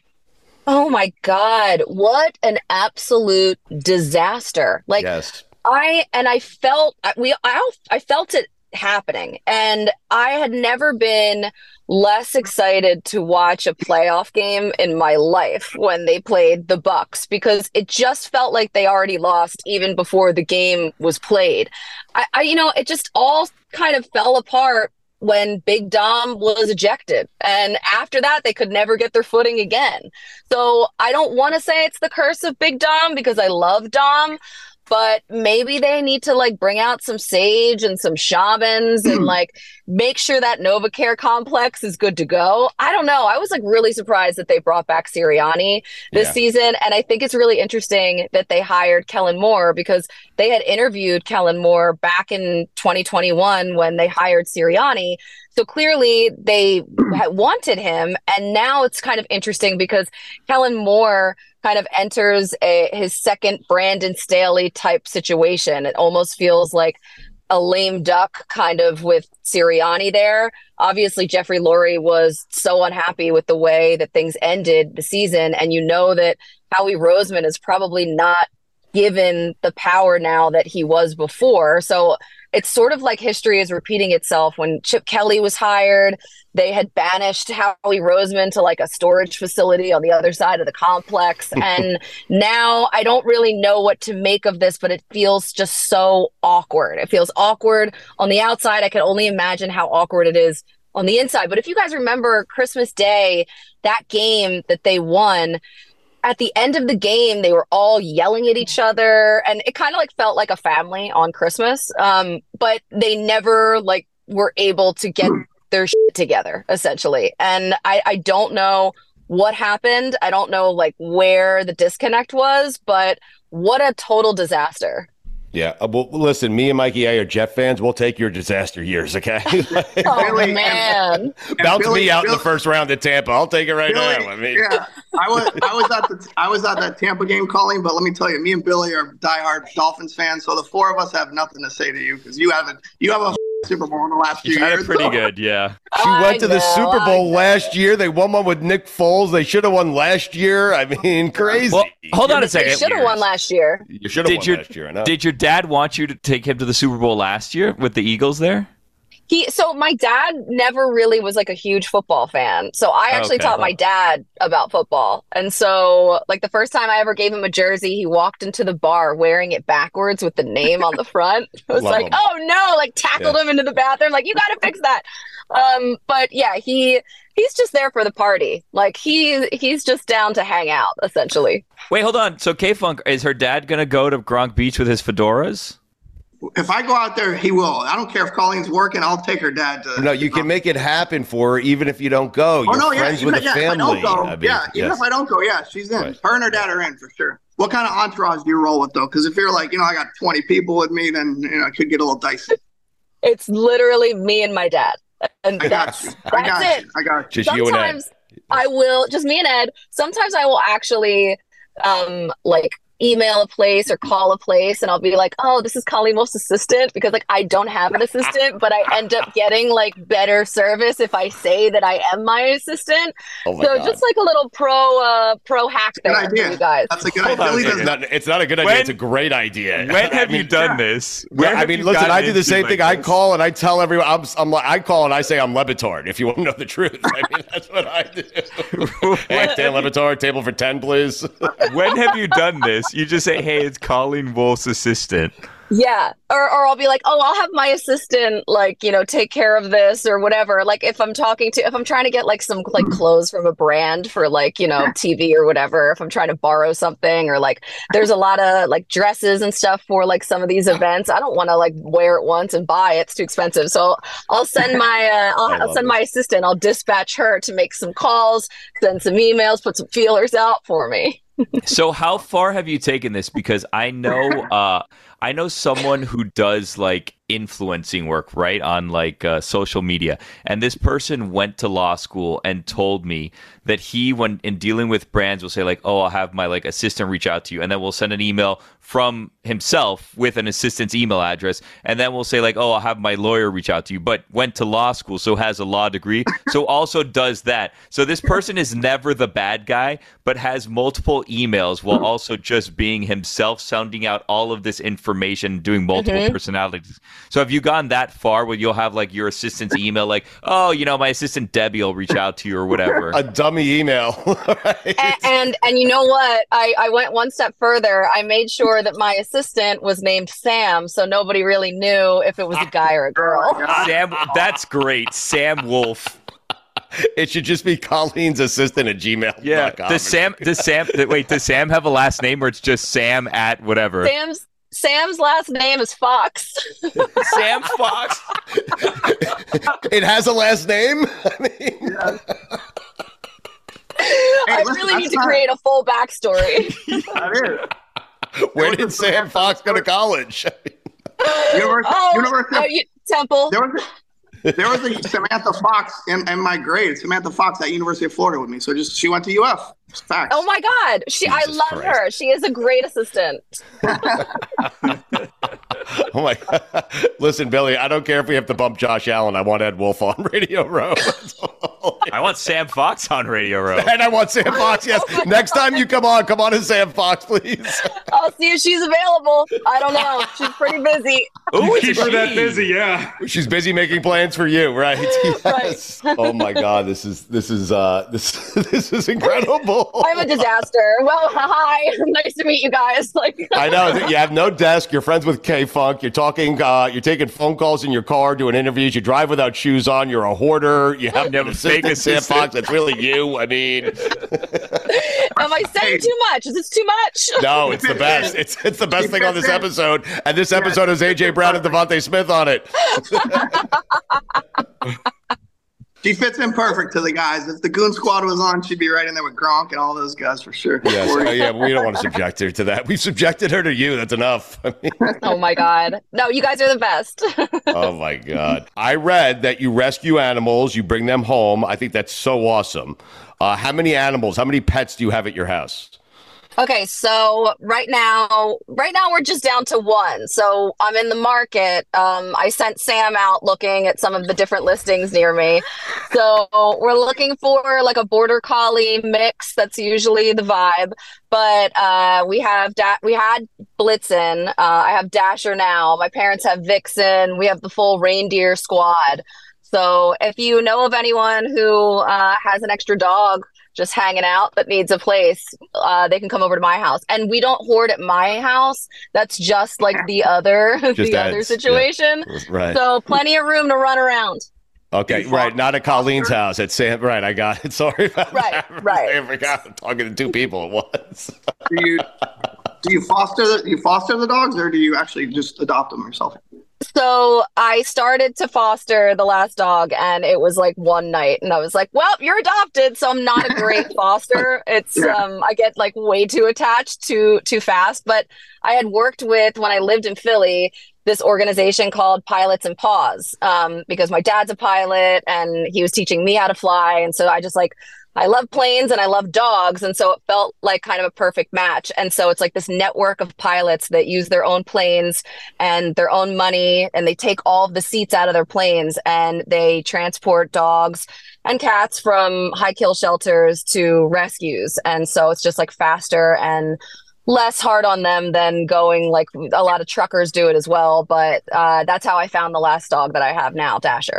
Speaker 2: Oh, my God. What an absolute disaster. Like,
Speaker 9: Yes.
Speaker 2: I and I felt we I, I felt it happening, and I had never been less excited to watch a playoff game in my life when they played the Bucks, because it just felt like they already lost even before the game was played. I, I you know, it just all kind of fell apart when Big Dom was ejected. And after that, they could never get their footing again. So I don't want to say it's the curse of Big Dom, because I love Dom. But maybe they need to like bring out some sage and some shamans and like make sure that NovaCare complex is good to go. I don't know. I was like really surprised that they brought back Sirianni this
Speaker 9: Yeah.
Speaker 2: season. And I think it's really interesting that they hired Kellen Moore, because they had interviewed Kellen Moore back in twenty twenty-one when they hired Sirianni. So clearly they had wanted him. And now it's kind of interesting because Kellen Moore kind of enters a, his second Brandon Staley type situation. It almost feels like a lame duck kind of with Sirianni there. Obviously, Jeffrey Lurie was so unhappy with the way that things ended the season. And you know that Howie Roseman is probably not given the power now that he was before. So it's sort of like history is repeating itself. When Chip Kelly was hired, they had banished Howie Roseman to like a storage facility on the other side of the complex. And now I don't really know what to make of this, but it feels just so awkward. It feels awkward on the outside. I can only imagine how awkward it is on the inside. But if you guys remember Christmas Day, that game that they won, at the end of the game, they were all yelling at each other, and it kind of like felt like a family on Christmas. Um, but they never like were able to get their shit together, essentially. And I, I don't know what happened. I don't know like where the disconnect was, but what a total disaster.
Speaker 9: Yeah. Uh, well, listen, me and Mikey A are Jet fans. We'll take your disaster years, okay?
Speaker 2: Oh,
Speaker 5: Billy,
Speaker 2: man.
Speaker 9: Bounce
Speaker 5: Billy-
Speaker 9: me out in
Speaker 5: Billy-
Speaker 9: the first round at Tampa. I'll take it right
Speaker 5: Billy,
Speaker 9: now. I mean,
Speaker 5: yeah, I was I was at the I was at that Tampa game, Colleen. But let me tell you, me and Billy are diehard Dolphins fans. So the four of us have nothing to say to you because you haven't you have a Super Bowl in the last few
Speaker 10: She's had
Speaker 5: years.
Speaker 10: it pretty good, yeah.
Speaker 9: she went to the
Speaker 2: I know,
Speaker 9: Super
Speaker 2: I
Speaker 9: Bowl
Speaker 2: know.
Speaker 9: last year. They won one with Nick Foles. They should have won last year. I mean, crazy.
Speaker 10: Well, hold on a
Speaker 2: They
Speaker 10: second.
Speaker 2: should have won last year.
Speaker 9: You should have
Speaker 10: Did
Speaker 9: won
Speaker 10: your
Speaker 9: last year. I know.
Speaker 10: did your dad want you to take him to the Super Bowl last year with the Eagles there?
Speaker 2: He so my dad never really was like a huge football fan. So I actually
Speaker 10: Okay.
Speaker 2: taught my dad about football. And so like the first time I ever gave him a jersey, he walked into the bar wearing it backwards with the name on the front. I was
Speaker 9: Love
Speaker 2: like,
Speaker 9: him.
Speaker 2: oh no, like tackled
Speaker 9: Yeah.
Speaker 2: him into the bathroom, like you gotta fix that. Um, but yeah, he he's just there for the party. Like he he's just down to hang out, essentially.
Speaker 10: Wait, hold on. So K-Funk, is her dad going to go to Gronk Beach with his fedoras?
Speaker 5: If I go out there, he will. I don't care if Colleen's working. I'll take her dad to.
Speaker 9: No, you can make it happen for her even if you don't go. You're
Speaker 5: Oh no, yeah,
Speaker 9: friends
Speaker 5: even,
Speaker 9: with the
Speaker 5: yeah, if I
Speaker 9: family.
Speaker 5: don't go,
Speaker 9: I mean,
Speaker 5: yeah, even
Speaker 9: yes.
Speaker 5: if I don't go, yeah, she's in.
Speaker 9: Right.
Speaker 5: Her and her dad are in for sure. What kind of entourage do you roll with though? Because if you're like, you know, I got twenty people with me, then you know it could get a little dicey.
Speaker 2: It's literally me and my dad. And
Speaker 5: I got
Speaker 2: that's
Speaker 5: you. I
Speaker 2: that's
Speaker 5: got
Speaker 2: it.
Speaker 5: you. I got you.
Speaker 9: Just you and Ed.
Speaker 2: Sometimes I will just me and Ed. Sometimes I will actually um like email a place or call a place and I'll be like, oh, this is Colleen Wolf's assistant, because like I don't have an assistant, but I end up getting like better service if I say that I am my assistant.
Speaker 9: Oh my
Speaker 2: so
Speaker 9: God.
Speaker 2: just like a little pro uh pro hack
Speaker 5: Good
Speaker 2: there for
Speaker 5: idea.
Speaker 2: you guys.
Speaker 5: That's a good
Speaker 9: Hold
Speaker 5: idea.
Speaker 9: on,
Speaker 5: Billy
Speaker 9: it's
Speaker 5: does
Speaker 9: not, it's not a good idea.
Speaker 10: When-
Speaker 9: it's a great idea.
Speaker 10: When have
Speaker 9: I mean,
Speaker 10: you done
Speaker 5: yeah.
Speaker 10: this?
Speaker 9: Yeah,
Speaker 10: Where
Speaker 9: I
Speaker 10: have
Speaker 9: mean,
Speaker 10: you
Speaker 9: listen,
Speaker 10: gotten
Speaker 9: I do the
Speaker 10: into
Speaker 9: same
Speaker 10: like
Speaker 9: thing. I
Speaker 10: this?
Speaker 9: call and I tell everyone, I'm, I'm like, I call and I say I'm Lebitard, if you want to know the truth. I mean, that's what I do. Hey, Dan Lebitard, table for ten, please.
Speaker 10: When have you done this? You just say, hey, it's Colleen Wolf's assistant.
Speaker 2: Yeah. Or or I'll be like, oh, I'll have my assistant like, you know, take care of this or whatever. Like if I'm talking to if I'm trying to get like some like clothes from a brand for like, you know, T V or whatever, if I'm trying to borrow something or like there's a lot of like dresses and stuff for like some of these events. I don't want to like wear it once and buy it. It's too expensive. So I'll send my uh, I'll, I'll send this. my assistant. I'll dispatch her to make some calls, send some emails, put some feelers out for me.
Speaker 10: So how far have you taken this? Because I know uh, I know someone who does like influencing work, right, on like uh, social media. And this person went to law school and told me that he, when in dealing with brands, will say like, oh, I'll have my like assistant reach out to you. And then we'll send an email from himself with an assistant's email address. And then we'll say like, oh, I'll have my lawyer reach out to you, but went to law school, so has a law degree. So also does that. So this person is never the bad guy, but has multiple emails while also just being himself, sounding out all of this information, doing multiple mm-hmm. personalities. So have you gone that far where you'll have like your assistant's email, like, oh, you know, my assistant Debbie will reach out to you or whatever?
Speaker 9: A dummy email. Right?
Speaker 2: and, and and you know what? I, I went one step further. I made sure that my assistant was named Sam, so nobody really knew if it was a guy or a girl.
Speaker 10: Sam, that's great. Sam Wolf.
Speaker 9: It should just be Colleen's assistant at gmail.
Speaker 10: Yeah. Does Sam? Does Sam? Wait. Does Sam have a last name, or it's just Sam at whatever?
Speaker 2: Sam's Sam's last name is Fox.
Speaker 10: Sam Fox.
Speaker 9: It has a last name. I mean,
Speaker 5: yeah.
Speaker 2: I
Speaker 5: Hey, listen,
Speaker 2: really need to
Speaker 5: not...
Speaker 2: create a full backstory.
Speaker 5: That is.
Speaker 9: Where did Sam Fox go to college?
Speaker 5: University,
Speaker 2: oh,
Speaker 5: University
Speaker 2: no, you, Temple.
Speaker 5: There was a, there was a Samantha Fox in, in my grade. Samantha Fox at University of Florida with me. So just she went to U F. Facts.
Speaker 2: Oh my God, she! Jesus I love Christ. her. She is a great assistant.
Speaker 9: Oh my God. Listen, Billy, I don't care if we have to bump Josh Allen. I want Ed Wolf on Radio Row.
Speaker 10: I want Sam Fox on Radio Row.
Speaker 9: And I want Sam Fox, yes. Oh Next God. time you come on, come on as Sam Fox, please.
Speaker 2: I'll see if she's available. I don't know. She's pretty busy.
Speaker 11: Ooh, keep her that busy, yeah.
Speaker 9: She's busy making plans for you, right? Yes.
Speaker 2: Right.
Speaker 9: Oh my God, this is this is uh this this is incredible.
Speaker 2: I'm a disaster. Well, hi. Nice to meet you guys. Like
Speaker 9: I know. You have no desk. You're friends with K-Funk. You're talking, uh, you're taking phone calls in your car, doing interviews. You drive without shoes on. You're a hoarder. You have never fake Sam Fox. That's really you. I mean.
Speaker 2: Am I saying too much? Is this too much?
Speaker 9: No, it's the best. It's it's the best thing on this episode. And this episode has A J Brown and Devontae Smith on it.
Speaker 5: She fits in perfect to the guys. If the Goon Squad was on, she'd be right in there with Gronk and all those guys for sure.
Speaker 9: Yes. Oh, yeah, we don't want to subject her to that. We've subjected her to you. That's enough. I mean...
Speaker 2: Oh, my God. No, you guys are the best.
Speaker 9: Oh, my God. I read that you rescue animals. You bring them home. I think that's so awesome. Uh, how many animals, how many pets do you have at your house?
Speaker 2: Okay, so right now, right now we're just down to one. So I'm in the market. Um, I sent Sam out looking at some of the different listings near me. So we're looking for like a border collie mix. That's usually the vibe. But uh, we have da- we had Blitzen. Uh, I have Dasher now. My parents have Vixen. We have the full reindeer squad. So if you know of anyone who uh, has an extra dog just hanging out that needs a place, uh, they can come over to my house. And we don't hoard at my house. That's just like the other the
Speaker 9: adds,
Speaker 2: other situation.
Speaker 9: Yeah. Right.
Speaker 2: So plenty of room to run around.
Speaker 9: Okay, right. Not at Colleen's house. At Sam. Right, I got it. Sorry about
Speaker 2: right,
Speaker 9: that.
Speaker 2: Right,
Speaker 9: I forgot. I'm talking to two people at once.
Speaker 5: do you do you foster the you foster the dogs, or do you actually just adopt them yourself?
Speaker 2: So I started to foster the last dog, and it was like one night, and I was like, well, you're adopted, so I'm not a great foster. It's yeah. um I get like way too attached too too fast. But I had worked with, when I lived in Philly, this organization called Pilots and Paws, um, because my dad's a pilot and he was teaching me how to fly. And so I just like, I love planes and I love dogs. And so it felt like kind of a perfect match. And so it's like this network of pilots that use their own planes and their own money, and they take all of the seats out of their planes and they transport dogs and cats from high kill shelters to rescues. And so it's just like faster and less hard on them than going, like a lot of truckers do it as well. But uh, that's how I found the last dog that I have now, Dasher.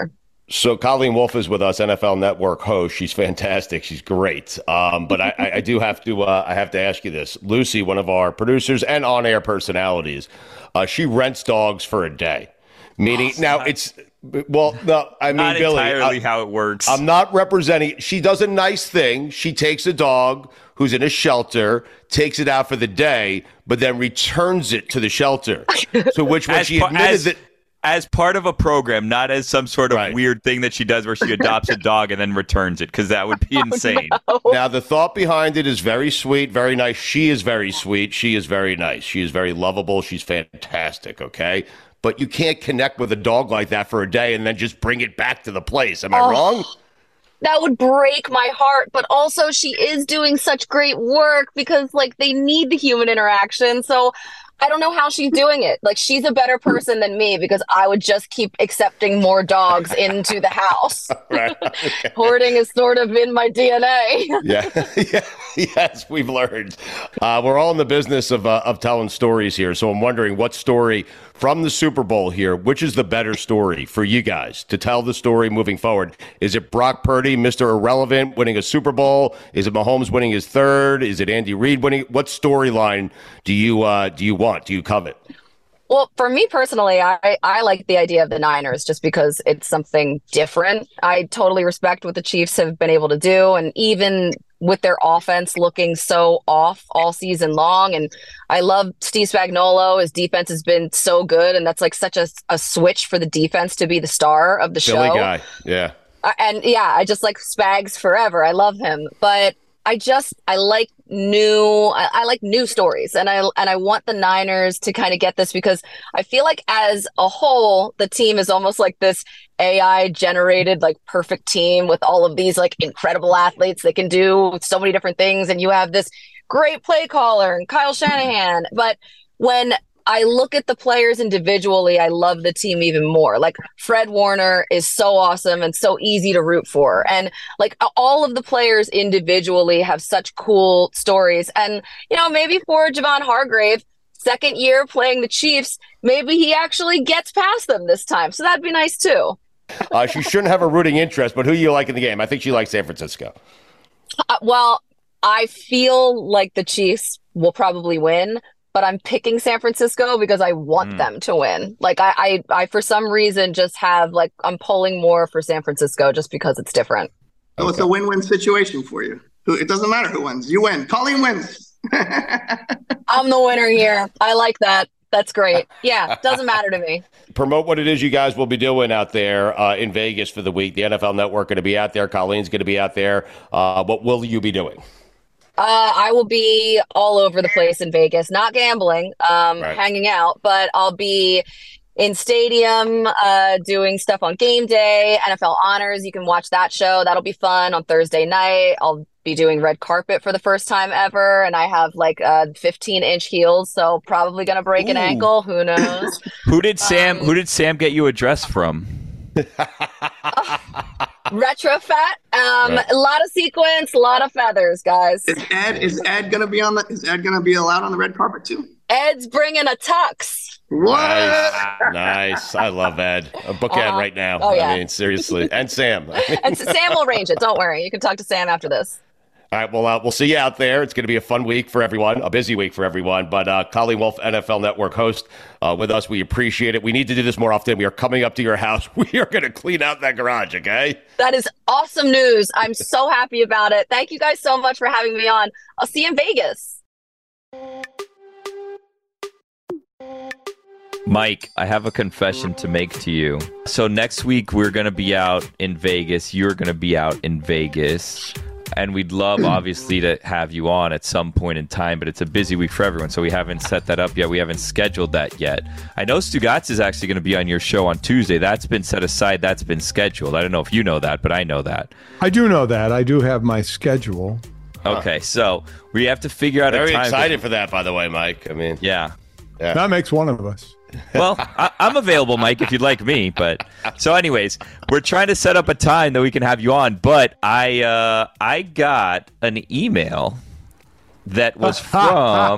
Speaker 9: So Colleen Wolfe is with us, N F L Network host. She's fantastic. She's great. Um, but I, I do have to uh, I have to ask you this. Lucy, one of our producers and on-air personalities, uh, she rents dogs for a day. Meaning, oh, now it's well, no, I mean,
Speaker 10: not
Speaker 9: Billy,
Speaker 10: entirely
Speaker 9: I,
Speaker 10: how it works.
Speaker 9: I'm not representing. She does a nice thing. She takes a dog who's in a shelter, takes it out for the day, but then returns it to the shelter. So which when
Speaker 10: as
Speaker 9: she
Speaker 10: pa-
Speaker 9: admitted
Speaker 10: as,
Speaker 9: that.
Speaker 10: As part of a program, not as some sort of
Speaker 9: Right.
Speaker 10: weird thing that she does where she adopts a dog and then returns it, because that would be insane.
Speaker 2: Oh, no.
Speaker 9: Now, the thought behind it is very sweet, very nice. She is very sweet. She is very nice. She is very lovable. She's fantastic, okay? But you can't connect with a dog like that for a day and then just bring it back to the place. Am I
Speaker 2: Oh.
Speaker 9: wrong?
Speaker 2: That would break my heart, but also she is doing such great work because like they need the human interaction. So I don't know how she's doing it. Like she's a better person than me because I would just keep accepting more dogs into the house.
Speaker 9: Right. Okay.
Speaker 2: Hoarding is sort of in my D N A.
Speaker 9: Yeah. yeah. Yes, we've learned. Uh, we're all in the business of uh, of telling stories here. So I'm wondering what story from the Super Bowl here, which is the better story for you guys to tell the story moving forward? Is it Brock Purdy, Mister Irrelevant, winning a Super Bowl? Is it Mahomes winning his third? Is it Andy Reid winning? What storyline do you uh, do you want? Do you covet?
Speaker 2: Well, for me personally, I, I like the idea of the Niners just because it's something different. I totally respect what the Chiefs have been able to do. And even with their offense looking so off all season long. And I love Steve Spagnuolo. His defense has been so good. And that's like such a, a switch for the defense to be the star of the
Speaker 9: Philly
Speaker 2: show.
Speaker 9: guy. Yeah.
Speaker 2: Uh, and yeah, I just like Spags forever. I love him. But I just I like new I, I like new stories, and I and I want the Niners to kind of get this because I feel like as a whole the team is almost like this A I generated like perfect team with all of these like incredible athletes that can do so many different things, and you have this great play caller and Kyle Shanahan. But when I look at the players individually, I love the team even more. Like Fred Warner is so awesome and so easy to root for. And like all of the players individually have such cool stories. And, you know, maybe for Javon Hargrave, second year playing the Chiefs, maybe he actually gets past them this time. So that'd be nice too.
Speaker 9: Uh, she shouldn't have a rooting interest, but who do you like in the game? I think she likes San Francisco.
Speaker 2: Uh, well, I feel like the Chiefs will probably win, but I'm picking San Francisco because I want mm. them to win. Like I, I, I, for some reason, just have like I'm pulling more for San Francisco just because it's different.
Speaker 5: So okay. It's a win-win situation for you. It doesn't matter who wins. You win. Colleen wins.
Speaker 2: I'm the winner here. I like that. That's great. Yeah, doesn't matter to me.
Speaker 9: Promote what it is you guys will be doing out there uh, in Vegas for the week. The N F L Network going to be out there. Colleen's going to be out there. Uh, what will you be doing?
Speaker 2: Uh, I will be all over the place in Vegas, not gambling, um, right. hanging out, but I'll be in stadium, uh, doing stuff on game day, N F L Honors. You can watch that show. That'll be fun on Thursday night. I'll be doing red carpet for the first time ever. And I have like uh fifteen inch heels. So probably going to break Ooh. an ankle. Who knows?
Speaker 10: Who did Sam, um, who did Sam get you a dress from?
Speaker 2: uh, retro fat, um, right. a lot of sequins, a lot of feathers, guys.
Speaker 5: Is Ed is Ed gonna be on the? Is Ed gonna be allowed on the red carpet too?
Speaker 2: Ed's bringing a tux.
Speaker 5: What?
Speaker 9: Nice, nice. I love Ed. A book uh, Ed right now.
Speaker 2: Oh yeah.
Speaker 9: I mean, seriously, and Sam.
Speaker 2: And Sam will arrange it. Don't worry. You can talk to Sam after this.
Speaker 9: All right, well, uh, we'll see you out there. It's going to be a fun week for everyone, a busy week for everyone. But uh, Colleen Wolfe, N F L Network host, uh, with us. We appreciate it. We need to do this more often. We are coming up to your house. We are going to clean out that garage, okay?
Speaker 2: That is awesome news. I'm so happy about it. Thank you guys so much for having me on. I'll see you in Vegas.
Speaker 10: Mike, I have a confession to make to you. So next week, we're going to be out in Vegas. You're going to be out in Vegas. And we'd love, obviously, to have you on at some point in time, but it's a busy week for everyone, so we haven't set that up yet. We haven't scheduled that yet. I know Stugotz is actually going to be on your show on Tuesday. That's been set aside. That's been scheduled. I don't know if you know that, but I know that.
Speaker 12: I do know that. I do have my schedule.
Speaker 10: Okay, so we have to figure out
Speaker 9: Very
Speaker 10: a time.
Speaker 9: Very excited for that, by the way, Mike. I mean,
Speaker 10: yeah.
Speaker 9: yeah.
Speaker 12: That makes one of us.
Speaker 10: Well, I, I'm available, Mike, if you'd like me. But so, anyways, we're trying to set up a time that we can have you on. But I, uh, I got an email that was from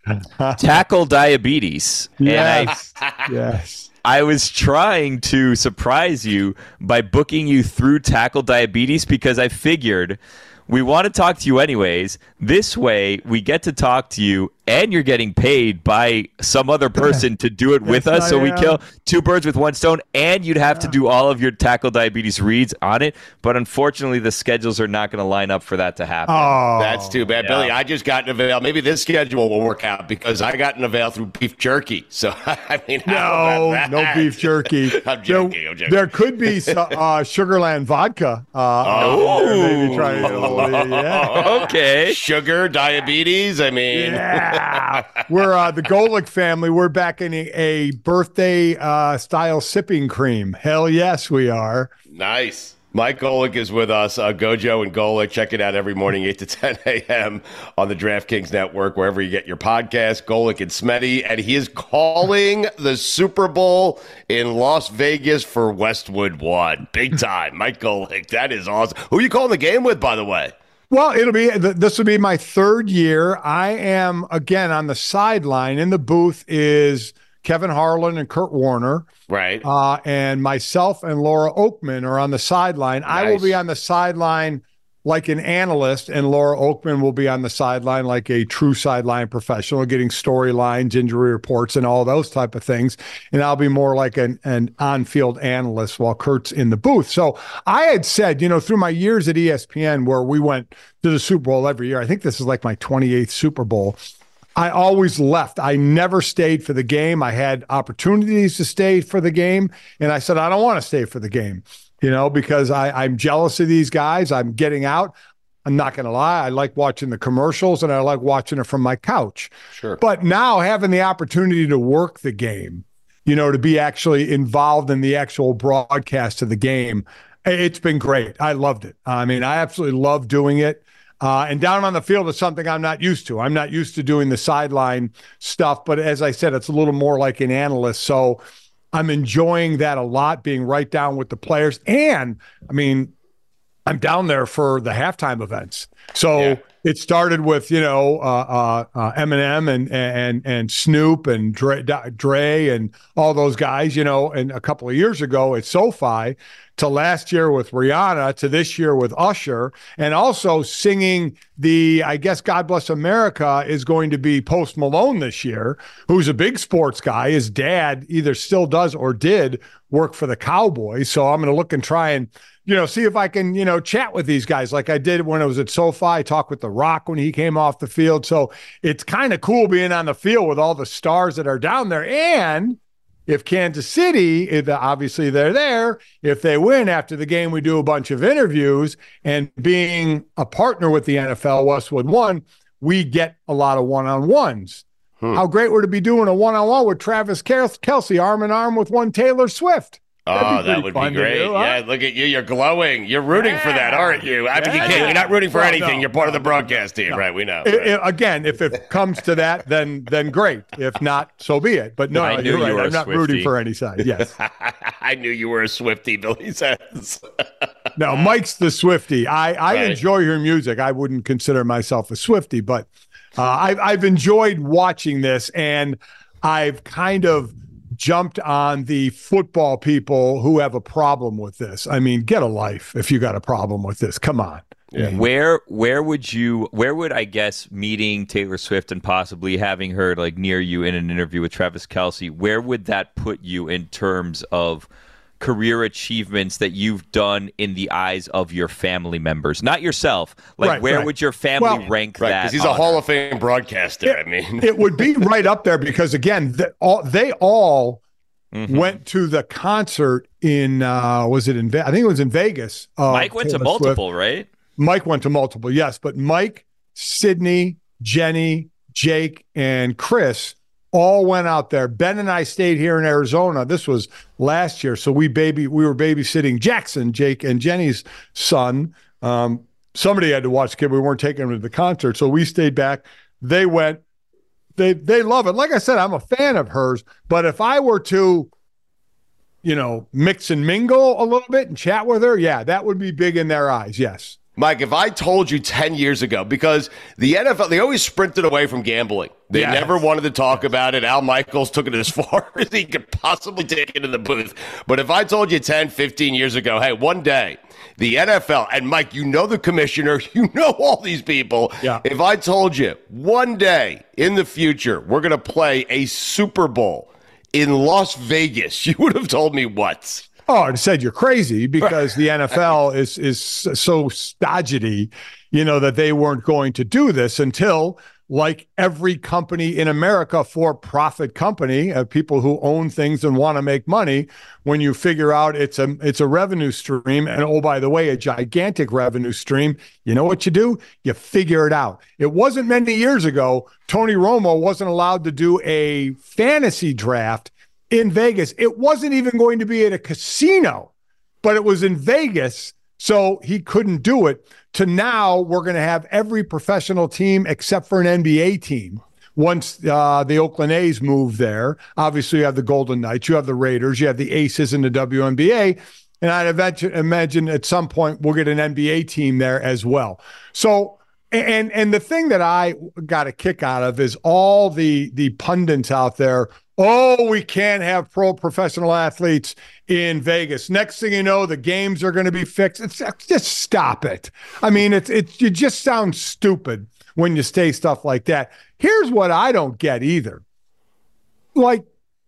Speaker 10: Tackle diabetes.
Speaker 12: Yes.
Speaker 10: And I,
Speaker 12: yes.
Speaker 10: I was trying to surprise you by booking you through Tackle Diabetes because I figured we want to talk to you anyways. This way, we get to talk to you, and you're getting paid by some other person to do it with us. So we kill two birds with one stone, and you'd have to do all of your Tackle Diabetes reads on it. But unfortunately, the schedules are not going to line up for that to happen.
Speaker 12: Oh,
Speaker 9: that's too bad,
Speaker 10: yeah.
Speaker 9: Billy. I just got an avail.Maybe this schedule will work out because I got an avail through beef jerky. So I mean,
Speaker 12: no, no beef jerky.
Speaker 9: I'm joking.
Speaker 12: There,
Speaker 9: I'm joking.
Speaker 12: there could be some, uh, Sugarland vodka. Uh,
Speaker 9: oh,
Speaker 12: maybe try a little, yeah.
Speaker 10: Okay.
Speaker 9: Sugar, diabetes. I mean,
Speaker 12: yeah. We're uh, the Golick family. We're back in a, a birthday uh, style sipping cream. Hell yes, we are.
Speaker 9: Nice. Mike Golick is with us. Uh, Gojo and Golick. Check it out every morning, eight to ten a.m. on the DraftKings Network, wherever you get your podcast. Golick and Smetty. And he is calling the Super Bowl in Las Vegas for Westwood One. Big time. Mike Golick. That is awesome. Who are you calling the game with, by the way?
Speaker 12: Well, it'll be this will be my third year. I am again on the sideline. In the booth is Kevin Harlan and Kurt Warner,
Speaker 9: right?
Speaker 12: Uh, and myself and Laura Oakman are on the sideline. Nice. I will be on the sideline like an analyst, and Laura Oakman will be on the sideline like a true sideline professional, getting storylines, injury reports, and all those type of things. And I'll be more like an, an on-field analyst while Kurt's in the booth. So I had said, you know, through my years at E S P N where we went to the Super Bowl every year, I think this is like my twenty-eighth Super Bowl, I always left. I never stayed for the game. I had opportunities to stay for the game, and I said, I don't want to stay for the game. You know, because I, I'm jealous of these guys. I'm getting out. I'm not going to lie. I like watching the commercials, and I like watching it from my couch.
Speaker 9: Sure.
Speaker 12: But now having the opportunity to work the game, you know, to be actually involved in the actual broadcast of the game, it's been great. I loved it. I mean, I absolutely love doing it. Uh, and down on the field is something I'm not used to. I'm not used to doing the sideline stuff. But as I said, it's a little more like an analyst. So I'm enjoying that a lot, being right down with the players. And, I mean, I'm down there for the halftime events. So yeah. It started with, you know, uh, uh, uh, Eminem and, and, and Snoop and Dre, Dre and all those guys, you know, and a couple of years ago at SoFi, to last year with Rihanna, to this year with Usher, and also singing the, I guess, God Bless America is going to be Post Malone this year, who's a big sports guy. His dad either still does or did work for the Cowboys. So I'm going to look and try and, you know, see if I can, you know, chat with these guys like I did when I was at SoFi, talk with The Rock when he came off the field. So it's kind of cool being on the field with all the stars that are down there. And if Kansas City, if obviously they're there, if they win after the game, we do a bunch of interviews. And being a partner with the N F L, Westwood One, we get a lot of one-on-ones. Hmm. How great would it be doing a one-on-one with Travis Kelce, arm in arm with one Taylor Swift?
Speaker 9: Oh, that would be great. Do, huh? Yeah, look at you. You're glowing. You're rooting yeah. for that, aren't you? I mean, yeah. you can't. You're not rooting for well, anything. No, You're part no, of the broadcast team, no. right? We know.
Speaker 12: It,
Speaker 9: right.
Speaker 12: It, again, if it comes to that, then then great. If not, so be it. But no,
Speaker 10: I
Speaker 12: you're
Speaker 10: knew
Speaker 12: right.
Speaker 10: You were
Speaker 12: I'm not
Speaker 10: Swiftie.
Speaker 12: rooting for any side. Yes.
Speaker 9: I knew you were a Swiftie, Billy says.
Speaker 12: No, Mike's the Swiftie. I, I
Speaker 9: right.
Speaker 12: enjoy her music. I wouldn't consider myself a Swiftie, but uh, I've, I've enjoyed watching this, and I've kind of jumped on the football people who have a problem with this. I mean, get a life if you got a problem with this. Come on.
Speaker 10: Yeah. Where where would you where would I guess meeting Taylor Swift and possibly having her like near you in an interview with Travis Kelce, where would that put you in terms of career achievements that you've done in the eyes of your family members, not yourself? Like, right, where right. would your family
Speaker 12: well,
Speaker 10: rank
Speaker 9: right,
Speaker 10: that?
Speaker 9: Because he's honor? a Hall of Fame broadcaster.
Speaker 12: It,
Speaker 9: I mean,
Speaker 12: it would be right up there because again, the, all, they all mm-hmm. went to the concert in uh, was it in? I think it was in Vegas. Uh,
Speaker 10: Mike went Taylor to multiple, Swift. right?
Speaker 12: Mike went to multiple, yes, but Mike, Sydney, Jenny, Jake, and Chris all went out there. Ben and I stayed here in Arizona. This was last year. So we baby we were babysitting Jackson, Jake and Jenny's son. Um, somebody had to watch the kid. We weren't taking him to the concert. So we stayed back. They went. They they love it. Like I said, I'm a fan of hers. But if I were to, you know, mix and mingle a little bit and chat with her, yeah, that would be big in their eyes. Yes.
Speaker 9: Mike, if I told you ten years ago, because the N F L, they always sprinted away from gambling. They yes. never wanted to talk yes. about it. Al Michaels took it as far as he could possibly take it in the booth. But if I told you ten, fifteen years ago, hey, one day, the N F L, and Mike, you know the commissioner, you know all these people. Yeah. If I told you one day in the future, we're going to play a Super Bowl in Las Vegas, you would have told me what?
Speaker 12: Oh, I said you're crazy because the N F L is is so stodgy, you know, that they weren't going to do this until, like every company in America, for-profit company, uh, people who own things and want to make money, when you figure out it's a it's a revenue stream, and oh, by the way, a gigantic revenue stream, you know what you do? You figure it out. It wasn't many years ago, Tony Romo wasn't allowed to do a fantasy draft in Vegas. It wasn't even going to be at a casino, but it was in Vegas, so he couldn't do it. To now, we're going to have every professional team except for an N B A team. Once uh, the Oakland A's move there, obviously you have the Golden Knights, you have the Raiders, you have the Aces in the W N B A, and I'd imagine at some point we'll get an N B A team there as well. So, and and the thing that I got a kick out of is all the the pundits out there. Oh, we can't have pro professional athletes in Vegas. Next thing you know, the games are going to be fixed. It's, just stop it. I mean, it's it's you just sound stupid when you say stuff like that. Here's what I don't get either. Like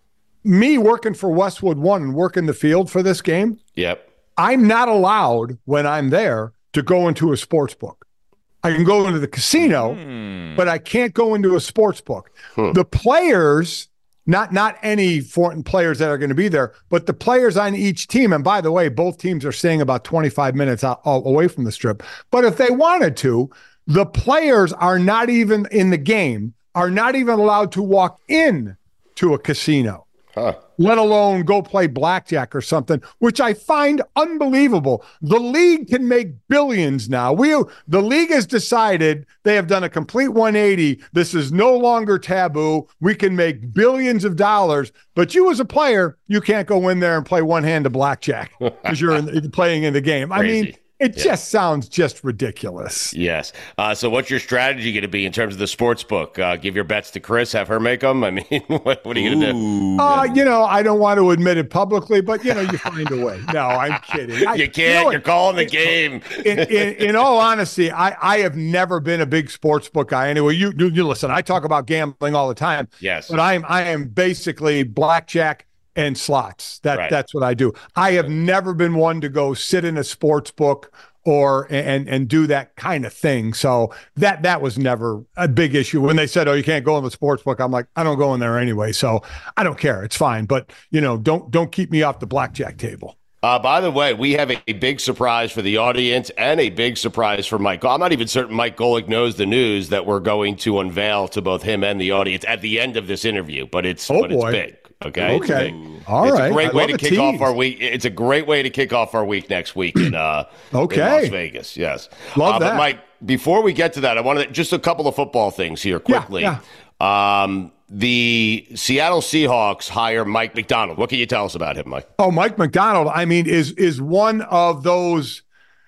Speaker 12: me working for Westwood One and working the field for this game.
Speaker 9: Yep.
Speaker 12: I'm not allowed when I'm there to go into a sports book. I can go into the casino, hmm. but I can't go into a sports book. Hmm. The players. Not not any foreign players that are going to be there, but the players on each team. And by the way, both teams are staying about twenty-five minutes out, away from the Strip. But if they wanted to, the players are not even in the game, are not even allowed to walk in to a casino, huh. let alone go play blackjack or something, which I find unbelievable. The league can make billions now. We The league has decided they have done a complete one eighty. This is no longer taboo. We can make billions of dollars, but you as a player, you can't go in there and play one hand of blackjack because you're in, playing in the game.
Speaker 9: Crazy.
Speaker 12: I mean, it
Speaker 9: yeah.
Speaker 12: just sounds just ridiculous.
Speaker 9: Yes. Uh, so what's your strategy going to be in terms of the sports book? Uh, give your bets to Chris, have her make them? I mean, what, what are you going to do?
Speaker 12: Uh, you know, I don't want to admit it publicly, but, you know, you find a way. No, I'm kidding. I,
Speaker 9: you can't.
Speaker 12: You know,
Speaker 9: you're calling the game.
Speaker 12: In, in, in all honesty, I, I have never been a big sports book guy. Anyway, you, you, you listen, I talk about gambling all the time.
Speaker 9: Yes.
Speaker 12: But I'm, I am basically blackjack and slots. That right. That's what I do. I have never been one to go sit in a sports book or and and do that kind of thing. So that that was never a big issue. When they said, oh, you can't go in the sports book, I'm like, I don't go in there anyway. So I don't care. It's fine. But, you know, don't don't keep me off the blackjack table.
Speaker 9: Uh, by the way, we have a, a big surprise for the audience and a big surprise for Mike. I'm not even certain Mike Golic knows the news that we're going to unveil to both him and the audience at the end of this interview, but it's,
Speaker 12: oh,
Speaker 9: but it's
Speaker 12: boy.
Speaker 9: big. Okay.
Speaker 12: Okay. All
Speaker 9: it's
Speaker 12: right.
Speaker 9: a great
Speaker 12: I
Speaker 9: way to
Speaker 12: a
Speaker 9: kick
Speaker 12: tease.
Speaker 9: off our week. It's a great way to kick off our week next week in, uh,
Speaker 12: okay.
Speaker 9: in Las Vegas. Yes.
Speaker 12: Love
Speaker 9: uh,
Speaker 12: that.
Speaker 9: But Mike, before we get to that, I wanted just a couple of football things here quickly.
Speaker 12: Yeah, yeah.
Speaker 9: Um, the Seattle Seahawks hire Mike Macdonald. What can you tell us about him, Mike?
Speaker 12: Oh, Mike Macdonald, I mean, is is one of those,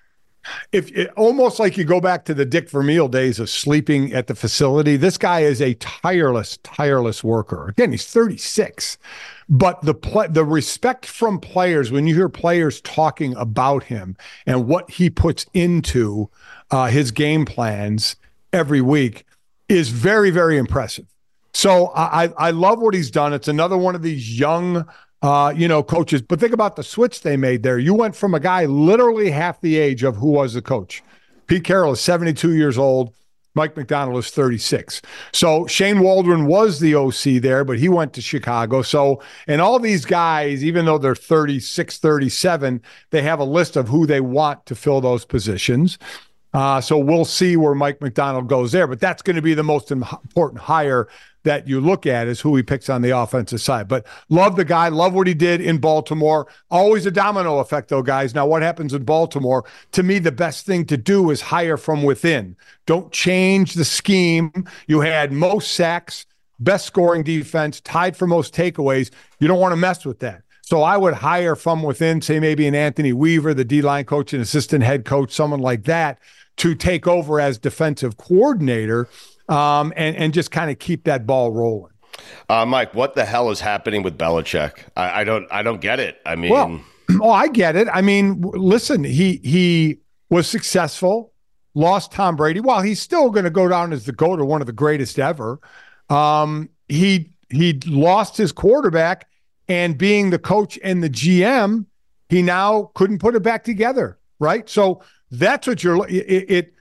Speaker 12: if it, almost like you go back to the Dick Vermeil days of sleeping at the facility. This guy is a tireless, tireless worker. Again, he's thirty-six. But the play, the respect from players, when you hear players talking about him and what he puts into uh, his game plans every week is very, very impressive. So I, I love what he's done. It's another one of these young, uh, you know, coaches. But think about the switch they made there. You went from a guy literally half the age of who was the coach. Pete Carroll is seventy-two years old. Mike Macdonald is thirty-six. So Shane Waldron was the O C there, but he went to Chicago. So, and all these guys, even though they're thirty-six, thirty-seven, they have a list of who they want to fill those positions. Uh, so we'll see where Mike Macdonald goes there, but that's going to be the most important hire that you look at is who he picks on the offensive side. But love the guy, love what he did in Baltimore. Always a domino effect, though, guys. Now, what happens in Baltimore, to me, the best thing to do is hire from within. Don't change the scheme. You had most sacks, best scoring defense, tied for most takeaways. You don't want to mess with that. So I would hire from within, say maybe an Anthony Weaver, the D-line coach and assistant head coach, someone like that, to take over as defensive coordinator um, and, and just kind of keep that ball rolling.
Speaker 9: Uh, Mike, what the hell is happening with Belichick? I, I don't I don't get it. I mean,
Speaker 12: well, oh, I get it. I mean, listen, he he was successful, lost Tom Brady. While he's still going to go down as the GOAT or one of the greatest ever, um, he he lost his quarterback. And being the coach and the G M, he now couldn't put it back together, right? So that's what you're it, it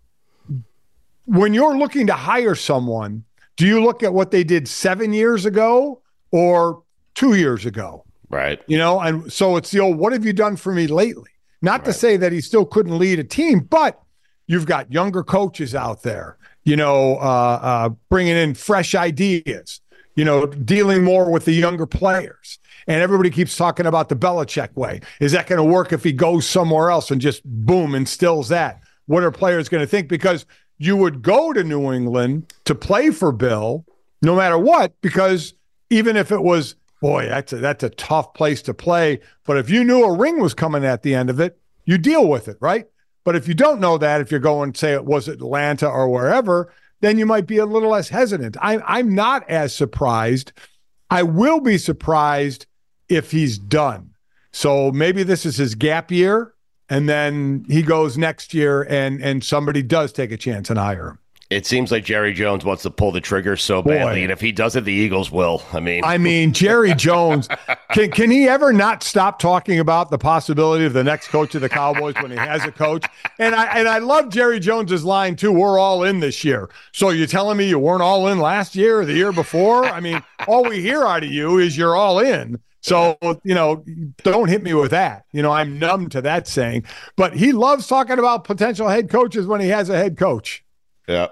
Speaker 12: when you're looking to hire someone, do you look at what they did seven years ago or two years ago?
Speaker 9: Right.
Speaker 12: You know, and so it's the old, what have you done for me lately? Not right. to say that he still couldn't lead a team, but you've got younger coaches out there, you know, uh, uh, bringing in fresh ideas. You know, dealing more with the younger players. And everybody keeps talking about the Belichick way. Is that going to work if he goes somewhere else and just, boom, instills that? What are players going to think? Because you would go to New England to play for Bill no matter what, because even if it was, boy, that's a, that's a tough place to play. But if you knew a ring was coming at the end of it, you deal with it, right? But if you don't know that, if you're going, say it was Atlanta or wherever, then you might be a little less hesitant. I, I'm not as surprised. I will be surprised if he's done. So maybe this is his gap year, and then he goes next year, and and somebody does take a chance and hire him.
Speaker 9: It seems like Jerry Jones wants to pull the trigger so badly, Boy. and if he does it, the Eagles will. I mean,
Speaker 12: I mean, Jerry Jones, can can he ever not stop talking about the possibility of the next coach of the Cowboys when he has a coach? And I and I love Jerry Jones's line too. We're all in this year. So you're telling me you weren't all in last year or the year before? I mean, all we hear out of you is you're all in. So, you know, don't hit me with that. You know, I'm numb to that saying. But he loves talking about potential head coaches when he has a head coach.
Speaker 9: Yeah.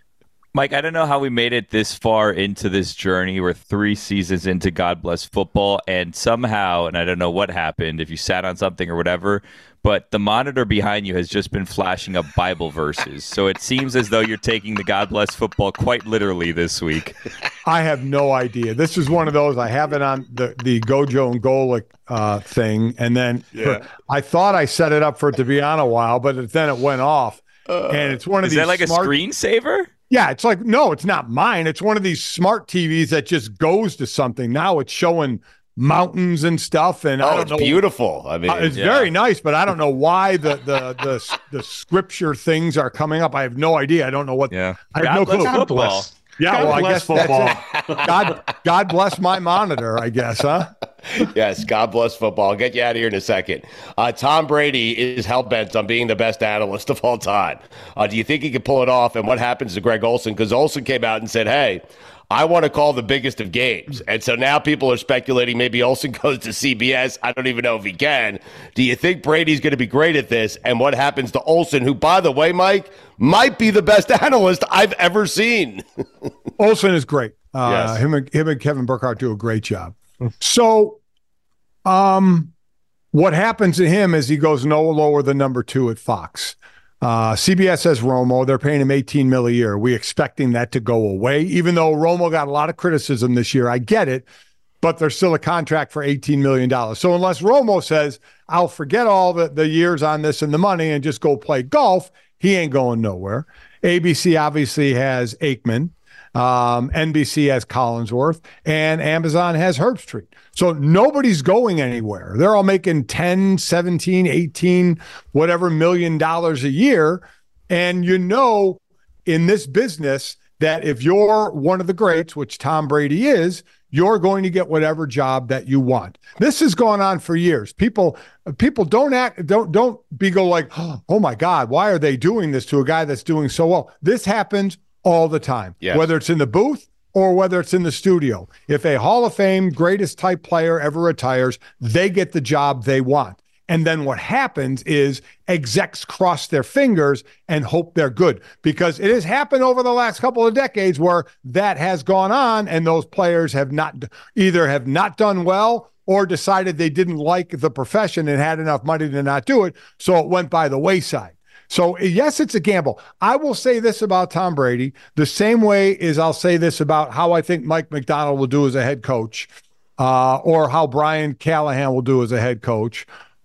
Speaker 10: Mike, I don't know how we made it this far into this journey. We're three seasons into God Bless Football, and somehow, and I don't know what happened, if you sat on something or whatever, but the monitor behind you has just been flashing up Bible verses. So it seems as though you're taking the God Bless Football quite literally this week.
Speaker 12: I have no idea. This is one of those, I have it on the, the Gojo and Golic uh, thing, and then yeah. I thought I set it up for it to be on a while, but then it went off. Uh, and it's one of
Speaker 10: is
Speaker 12: these.
Speaker 10: Is that like
Speaker 12: smart...
Speaker 10: a screensaver?
Speaker 12: Yeah, it's like, no, it's not mine. It's one of these smart T Vs that just goes to something. Now it's showing mountains and stuff. And
Speaker 9: oh,
Speaker 12: I don't
Speaker 9: it's
Speaker 12: know.
Speaker 9: beautiful. I mean,
Speaker 12: uh, it's
Speaker 9: yeah.
Speaker 12: very nice, but I don't know why the the the the scripture things are coming up. I have no idea. I don't know what.
Speaker 10: Yeah,
Speaker 12: I have
Speaker 10: God
Speaker 12: no clue.
Speaker 10: God bless.
Speaker 12: Yeah,
Speaker 11: God
Speaker 12: well, I guess
Speaker 11: football.
Speaker 12: that's it. God, God bless my monitor, I guess, huh?
Speaker 9: Yes, God bless football. I'll get you out of here in a second. Uh, Tom Brady is hell-bent on being the best analyst of all time. Uh, do you think he can pull it off? And what happens to Greg Olsen? Because Olsen came out and said, hey, I want to call the biggest of games. And so now people are speculating maybe Olsen goes to C B S. I don't even know if he can. Do you think Brady's going to be great at this? And what happens to Olsen, who, by the way, Mike, might be the best analyst I've ever seen?
Speaker 12: Olsen is great. Uh,
Speaker 9: yes.
Speaker 12: him, and, him and Kevin Burkhardt do a great job. So um, what happens to him is he goes no lower than number two at Fox. Uh, C B S has Romo. They're paying him eighteen mil a year. We expecting that to go away, even though Romo got a lot of criticism this year. I get it, but there's still a contract for eighteen million dollars. So unless Romo says, I'll forget all the, the years on this and the money and just go play golf, he ain't going nowhere. A B C obviously has Aikman. Um, N B C has Collinsworth, and Amazon has Herbstreit. So nobody's going anywhere. They're all making ten, seventeen, eighteen, whatever million dollars a year. And you know, in this business, that if you're one of the greats, which Tom Brady is, you're going to get whatever job that you want. This has gone on for years. People, people don't act, don't, don't be go like, oh my God, why are they doing this to a guy that's doing so well? This happens all the time,
Speaker 9: yes.
Speaker 12: Whether it's in the booth or whether it's in the studio. If a Hall of Fame greatest type player ever retires, they get the job they want. And then what happens is execs cross their fingers and hope they're good, because it has happened over the last couple of decades where that has gone on and those players have not either have not done well or decided they didn't like the profession and had enough money to not do it. So it went by the wayside. So, yes, it's a gamble. I will say this about Tom Brady, the same way as I'll say this about how I think Mike McDonald will do as a head coach. uh, or how Brian Callahan will do as a head coach,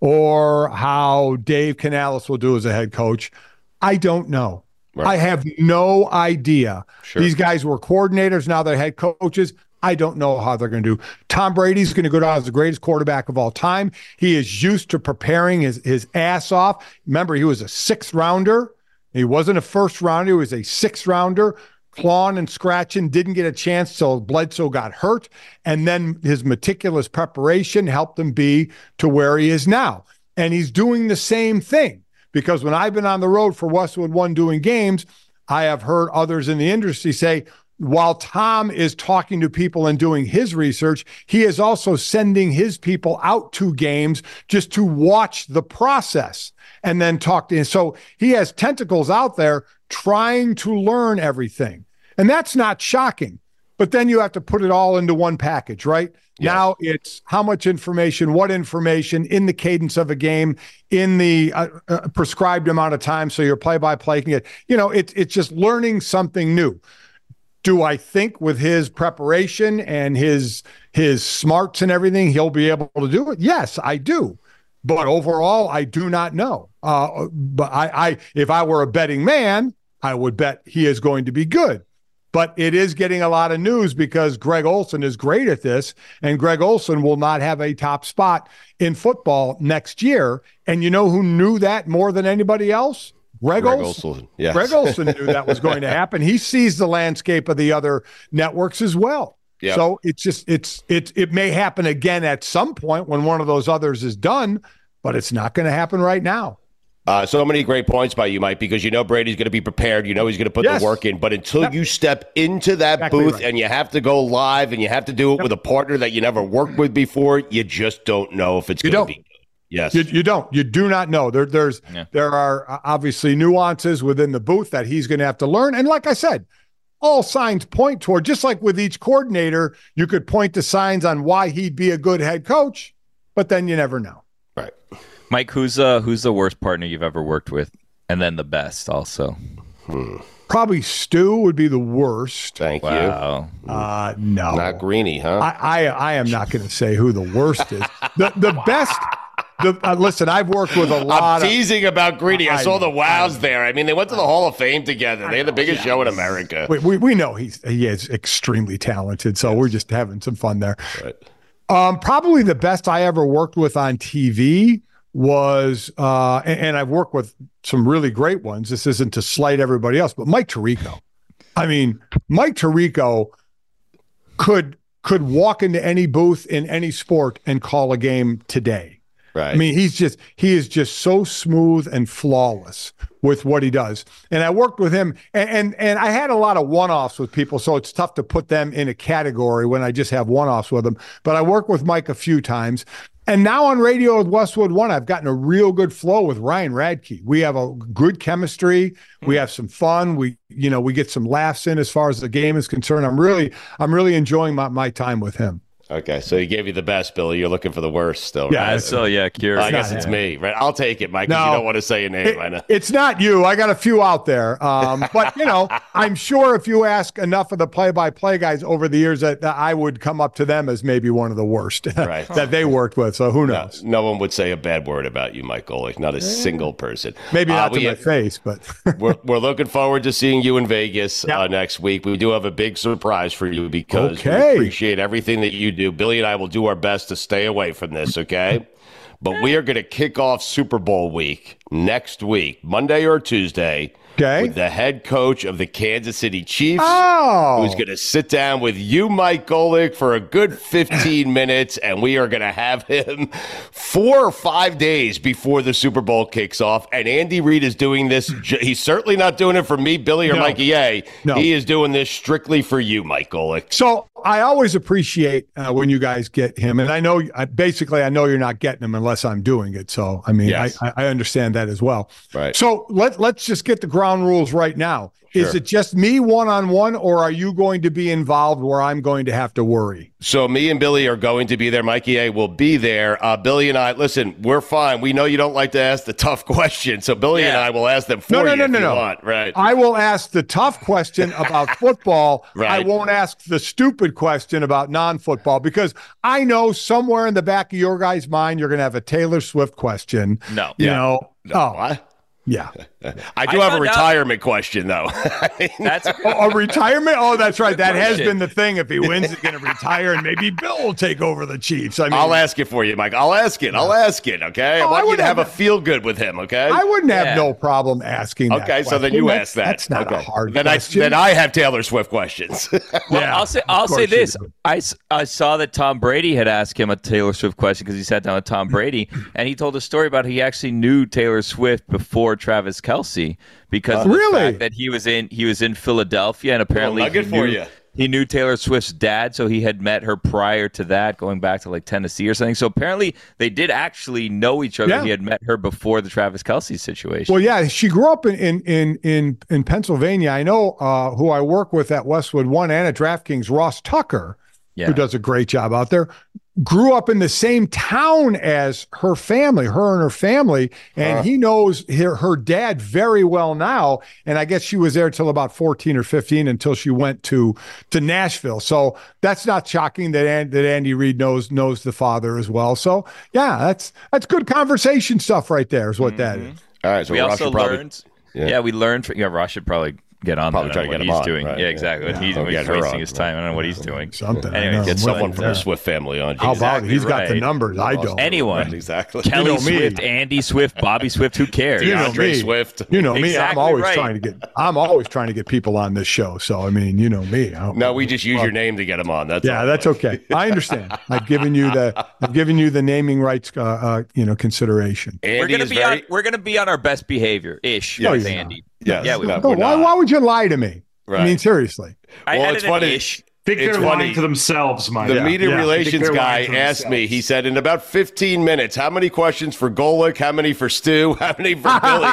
Speaker 12: or how Dave Canales will do as a head coach. I don't know. Right. I have no idea. Sure. These guys were coordinators. Now they're head coaches. I don't know how they're going to do. Tom Brady's going to go down as the greatest quarterback of all time. He is used to preparing his, his ass off. Remember, he was a sixth rounder. He wasn't a first rounder. He was a sixth rounder, clawing and scratching, didn't get a chance till Bledsoe got hurt. And then his meticulous preparation helped him be to where he is now. And he's doing the same thing, because when I've been on the road for Westwood One doing games, I have heard others in the industry say, while Tom is talking to people and doing his research, he is also sending his people out to games just to watch the process and then talk to him. So he has tentacles out there trying to learn everything. And that's not shocking. But then you have to put it all into one package, right? Yes. Now it's how much information, what information in the cadence of a game, in the uh, uh, prescribed amount of time, so your play-by-play can get, you know, it, it's just learning something new. Do I think with his preparation and his his smarts and everything, he'll be able to do it? Yes, I do. But overall, I do not know. Uh, but I, I, if I were a betting man, I would bet he is going to be good. But it is getting a lot of news because Greg Olson is great at this, and Greg Olson will not have a top spot in football next year. And you know who knew that more than anybody else? Greg, Greg Olson. Olson. Yes. Greg Olson knew that was going to happen. He sees the landscape of the other networks as well. Yep. So it's just it's it it may happen again at some point when one of those others is done, but it's not going to happen right now.
Speaker 9: Uh, so many great points by you, Mike, because you know Brady's going to be prepared. You know he's going to put yes. the work in. But until yep. you step into that exactly booth right. and you have to go live and you have to do it yep. with a partner that you never worked with before, you just don't know if it's going to be good. Yes, you, you don't. You do not know. There, there's, yeah. there are obviously nuances within the booth that he's going to have to learn. And like I said, all signs point toward, just like with each coordinator, you could point to signs on why he'd be a good head coach, but then you never know. Right,
Speaker 10: Mike. Who's uh, who's the worst partner you've ever worked with, and then the best also?
Speaker 9: Hmm.
Speaker 12: Probably Stu would be the worst.
Speaker 9: Thank
Speaker 10: wow.
Speaker 9: you.
Speaker 12: Uh, no,
Speaker 9: not Greeny, huh?
Speaker 12: I, I, I am not going to say who the worst is. The, the best. The, uh, listen, I've worked with a lot.
Speaker 9: I'm teasing
Speaker 12: of,
Speaker 9: about Greeny. I, I saw the wows I, there. I mean, they went to the Hall of Fame together. They had the biggest yeah, show in America.
Speaker 12: We, we we know he's he is extremely talented, so yes. we're just having some fun there.
Speaker 9: Right.
Speaker 12: Um, probably the best I ever worked with on T V was, uh, and, and I've worked with some really great ones. This isn't to slight everybody else, but Mike Tirico. I mean, Mike Tirico could could walk into any booth in any sport and call a game today.
Speaker 9: Right.
Speaker 12: I mean, he's just, he is just so smooth and flawless with what he does. And I worked with him and, and, and I had a lot of one-offs with people, so it's tough to put them in a category when I just have one-offs with them. But I worked with Mike a few times. And now on radio with Westwood One, I've gotten a real good flow with Ryan Radke. We have a good chemistry. Mm-hmm. We have some fun. We, you know, we get some laughs in as far as the game is concerned. I'm really, I'm really enjoying my, my time with him.
Speaker 9: Okay, so he gave you the best, Billy. You're looking for the worst still,
Speaker 10: yeah,
Speaker 9: right?
Speaker 10: So, yeah, curious.
Speaker 9: I guess it's me, right? I'll take it, Mike, because no, you don't want to say your name.
Speaker 12: It,
Speaker 9: I know.
Speaker 12: It's not you. I got a few out there. Um, but, you know, I'm sure if you ask enough of the play-by-play guys over the years that, that I would come up to them as maybe one of the worst right. that they worked with. So who knows?
Speaker 9: No, no one would say a bad word about you, Mike Golick. Not a single person.
Speaker 12: Maybe not uh, to my
Speaker 9: have,
Speaker 12: face, but.
Speaker 9: we're, we're looking forward to seeing you in Vegas yep. uh, next week. We do have a big surprise for you because
Speaker 12: okay.
Speaker 9: we appreciate everything that you do. Billy and I will do our best to stay away from this, okay? But we are going to kick off Super Bowl week next week, Monday or Tuesday,
Speaker 12: okay.
Speaker 9: with the head coach of the Kansas City Chiefs,
Speaker 12: oh.
Speaker 9: who's going to sit down with you, Mike Golick, for a good fifteen minutes, and we are going to have him four or five days before the Super Bowl kicks off. And Andy Reid is doing this. He's certainly not doing it for me, Billy, or no. Mikey A.
Speaker 12: No.
Speaker 9: He is doing this strictly for you, Mike Golick.
Speaker 12: So I always appreciate uh, when you guys get him. And I know, I, basically, I know you're not getting him unless I'm doing it. So, I mean,
Speaker 9: yes.
Speaker 12: I, I understand that as well.
Speaker 9: Right.
Speaker 12: So let, let's just get the ground ground rules right now. Is
Speaker 9: Sure.
Speaker 12: it just me one-on-one, or are you going to be involved where I'm going to have to worry?
Speaker 9: So me and Billy are going to be there. Mikey A will be there. Uh, Billy and I, listen, we're fine. We know you don't like to ask the tough questions, so Billy
Speaker 10: Yeah.
Speaker 9: and I will ask them for
Speaker 12: No, no,
Speaker 9: you
Speaker 12: no,
Speaker 9: if
Speaker 12: no,
Speaker 9: you
Speaker 12: no.
Speaker 9: want. Right.
Speaker 12: I will ask the tough question about football.
Speaker 9: Right.
Speaker 12: I won't ask the stupid question about non-football, because I know somewhere in the back of your guys' mind you're going to have a Taylor Swift question.
Speaker 10: No.
Speaker 12: You
Speaker 9: Yeah.
Speaker 12: know.
Speaker 9: No,
Speaker 12: oh,
Speaker 9: what?
Speaker 12: yeah.
Speaker 9: I do
Speaker 10: I
Speaker 9: have a
Speaker 10: found out-
Speaker 9: retirement question, though.
Speaker 10: That's
Speaker 12: Oh, a retirement? Oh, that's right. That has
Speaker 10: question.
Speaker 12: been the thing. If he wins, he's going to retire, and maybe Bill will take over the Chiefs. I mean,
Speaker 9: I'll ask it for you, Mike. I'll ask it. I'll ask it, okay? I
Speaker 12: Oh, I
Speaker 9: want you
Speaker 12: would
Speaker 9: to have a
Speaker 12: have-
Speaker 9: feel good with him, okay?
Speaker 12: I wouldn't have
Speaker 10: Yeah.
Speaker 12: no problem asking that
Speaker 9: Okay, so then
Speaker 12: question.
Speaker 9: you
Speaker 12: That's-
Speaker 9: ask that.
Speaker 12: That's not
Speaker 9: okay.
Speaker 12: a hard
Speaker 9: then
Speaker 12: question.
Speaker 9: I, then I have Taylor Swift questions.
Speaker 10: Well,
Speaker 12: Yeah,
Speaker 10: I'll say
Speaker 12: of
Speaker 10: I'll say
Speaker 12: course you
Speaker 10: this.
Speaker 12: do.
Speaker 10: I, s- I saw that Tom Brady had asked him a Taylor Swift question because he sat down with Tom Brady, and he told a story about he actually knew Taylor Swift before Travis Kelce because of the
Speaker 12: Really?
Speaker 10: fact that he was in he was in Philadelphia, and apparently
Speaker 9: nugget
Speaker 10: he
Speaker 9: for
Speaker 10: knew,
Speaker 9: you.
Speaker 10: he knew Taylor Swift's dad, so he had met her prior to that, going back to like Tennessee or something. So apparently they did actually know each other.
Speaker 12: Yeah.
Speaker 10: He had met her before the Travis Kelce situation.
Speaker 12: Well, yeah, she grew up in in in in, in Pennsylvania. I know uh, who I work with at Westwood One and at DraftKings, Ross Tucker,
Speaker 10: Yeah.
Speaker 12: who does a great job out there. Grew up in the same town as her family, her and her family, and he knows her, her dad very well now. And I guess she was there till about fourteen or fifteen until she went to to Nashville. So that's not shocking that An- that Andy Reid knows knows the father as well. So yeah, that's that's good conversation stuff right there. Is what that is.
Speaker 9: All right, so
Speaker 10: we
Speaker 9: Ross
Speaker 10: also
Speaker 9: should probably,
Speaker 10: learned.
Speaker 9: Yeah.
Speaker 10: Yeah. we learned. From, yeah, Ross should probably get on.
Speaker 9: Probably
Speaker 10: that.
Speaker 9: try
Speaker 10: I
Speaker 9: to
Speaker 10: don't know
Speaker 9: get
Speaker 10: what
Speaker 9: him
Speaker 10: he's
Speaker 9: on,
Speaker 10: doing.
Speaker 9: right,
Speaker 10: Yeah,
Speaker 9: yeah.
Speaker 10: exactly.
Speaker 9: Yeah.
Speaker 10: He's,
Speaker 9: Or
Speaker 10: he's
Speaker 9: get her
Speaker 10: wasting
Speaker 9: on.
Speaker 10: his time. I don't know what he's doing.
Speaker 12: Something. I
Speaker 10: Anyway,
Speaker 12: know.
Speaker 9: Get someone
Speaker 12: What-
Speaker 9: from
Speaker 12: yeah.
Speaker 9: the Swift family on.
Speaker 12: How about it? He's got the
Speaker 10: right.
Speaker 12: numbers. I don't.
Speaker 10: Anyone.
Speaker 9: Right, exactly.
Speaker 10: Kelly
Speaker 12: You know me.
Speaker 10: Swift, Andy Swift, Bobby Swift. Who cares?
Speaker 12: You know
Speaker 9: DeAndre
Speaker 12: me.
Speaker 9: Swift.
Speaker 12: You know me. I'm
Speaker 10: Exactly
Speaker 12: always
Speaker 10: right.
Speaker 12: trying to get. I'm always trying to get people on this show. So I mean, you know me. I don't-
Speaker 9: No, we just use your name to get him on. That's
Speaker 12: Yeah,
Speaker 9: all.
Speaker 12: that's okay. I understand. I've given you the. I've given you the naming rights. Uh, uh, you know, consideration.
Speaker 9: Andy
Speaker 10: We're gonna
Speaker 9: is
Speaker 10: be
Speaker 9: very.
Speaker 10: on. We're gonna be on our best behavior ish
Speaker 9: Yes.
Speaker 10: with
Speaker 12: Oh, yeah.
Speaker 10: Andy.
Speaker 9: Yes,
Speaker 10: Yeah, we
Speaker 9: no,
Speaker 10: will.
Speaker 12: No,
Speaker 9: we're
Speaker 12: why?
Speaker 9: not.
Speaker 12: Why would you lie to me?
Speaker 9: Right.
Speaker 12: I mean, seriously.
Speaker 10: I
Speaker 9: Well,
Speaker 10: added
Speaker 9: it's
Speaker 10: an
Speaker 9: funny.
Speaker 10: ish.
Speaker 11: think
Speaker 9: It's
Speaker 11: they're
Speaker 9: funny.
Speaker 11: lying to themselves, Mike.
Speaker 9: The
Speaker 11: Yeah.
Speaker 9: media
Speaker 11: Yeah. I think
Speaker 9: relations
Speaker 11: they're
Speaker 9: guy
Speaker 11: lying to
Speaker 9: asked me,
Speaker 11: themselves.
Speaker 9: he said, in about fifteen minutes, how many questions for Golick? How many for Stu? How many for Billy?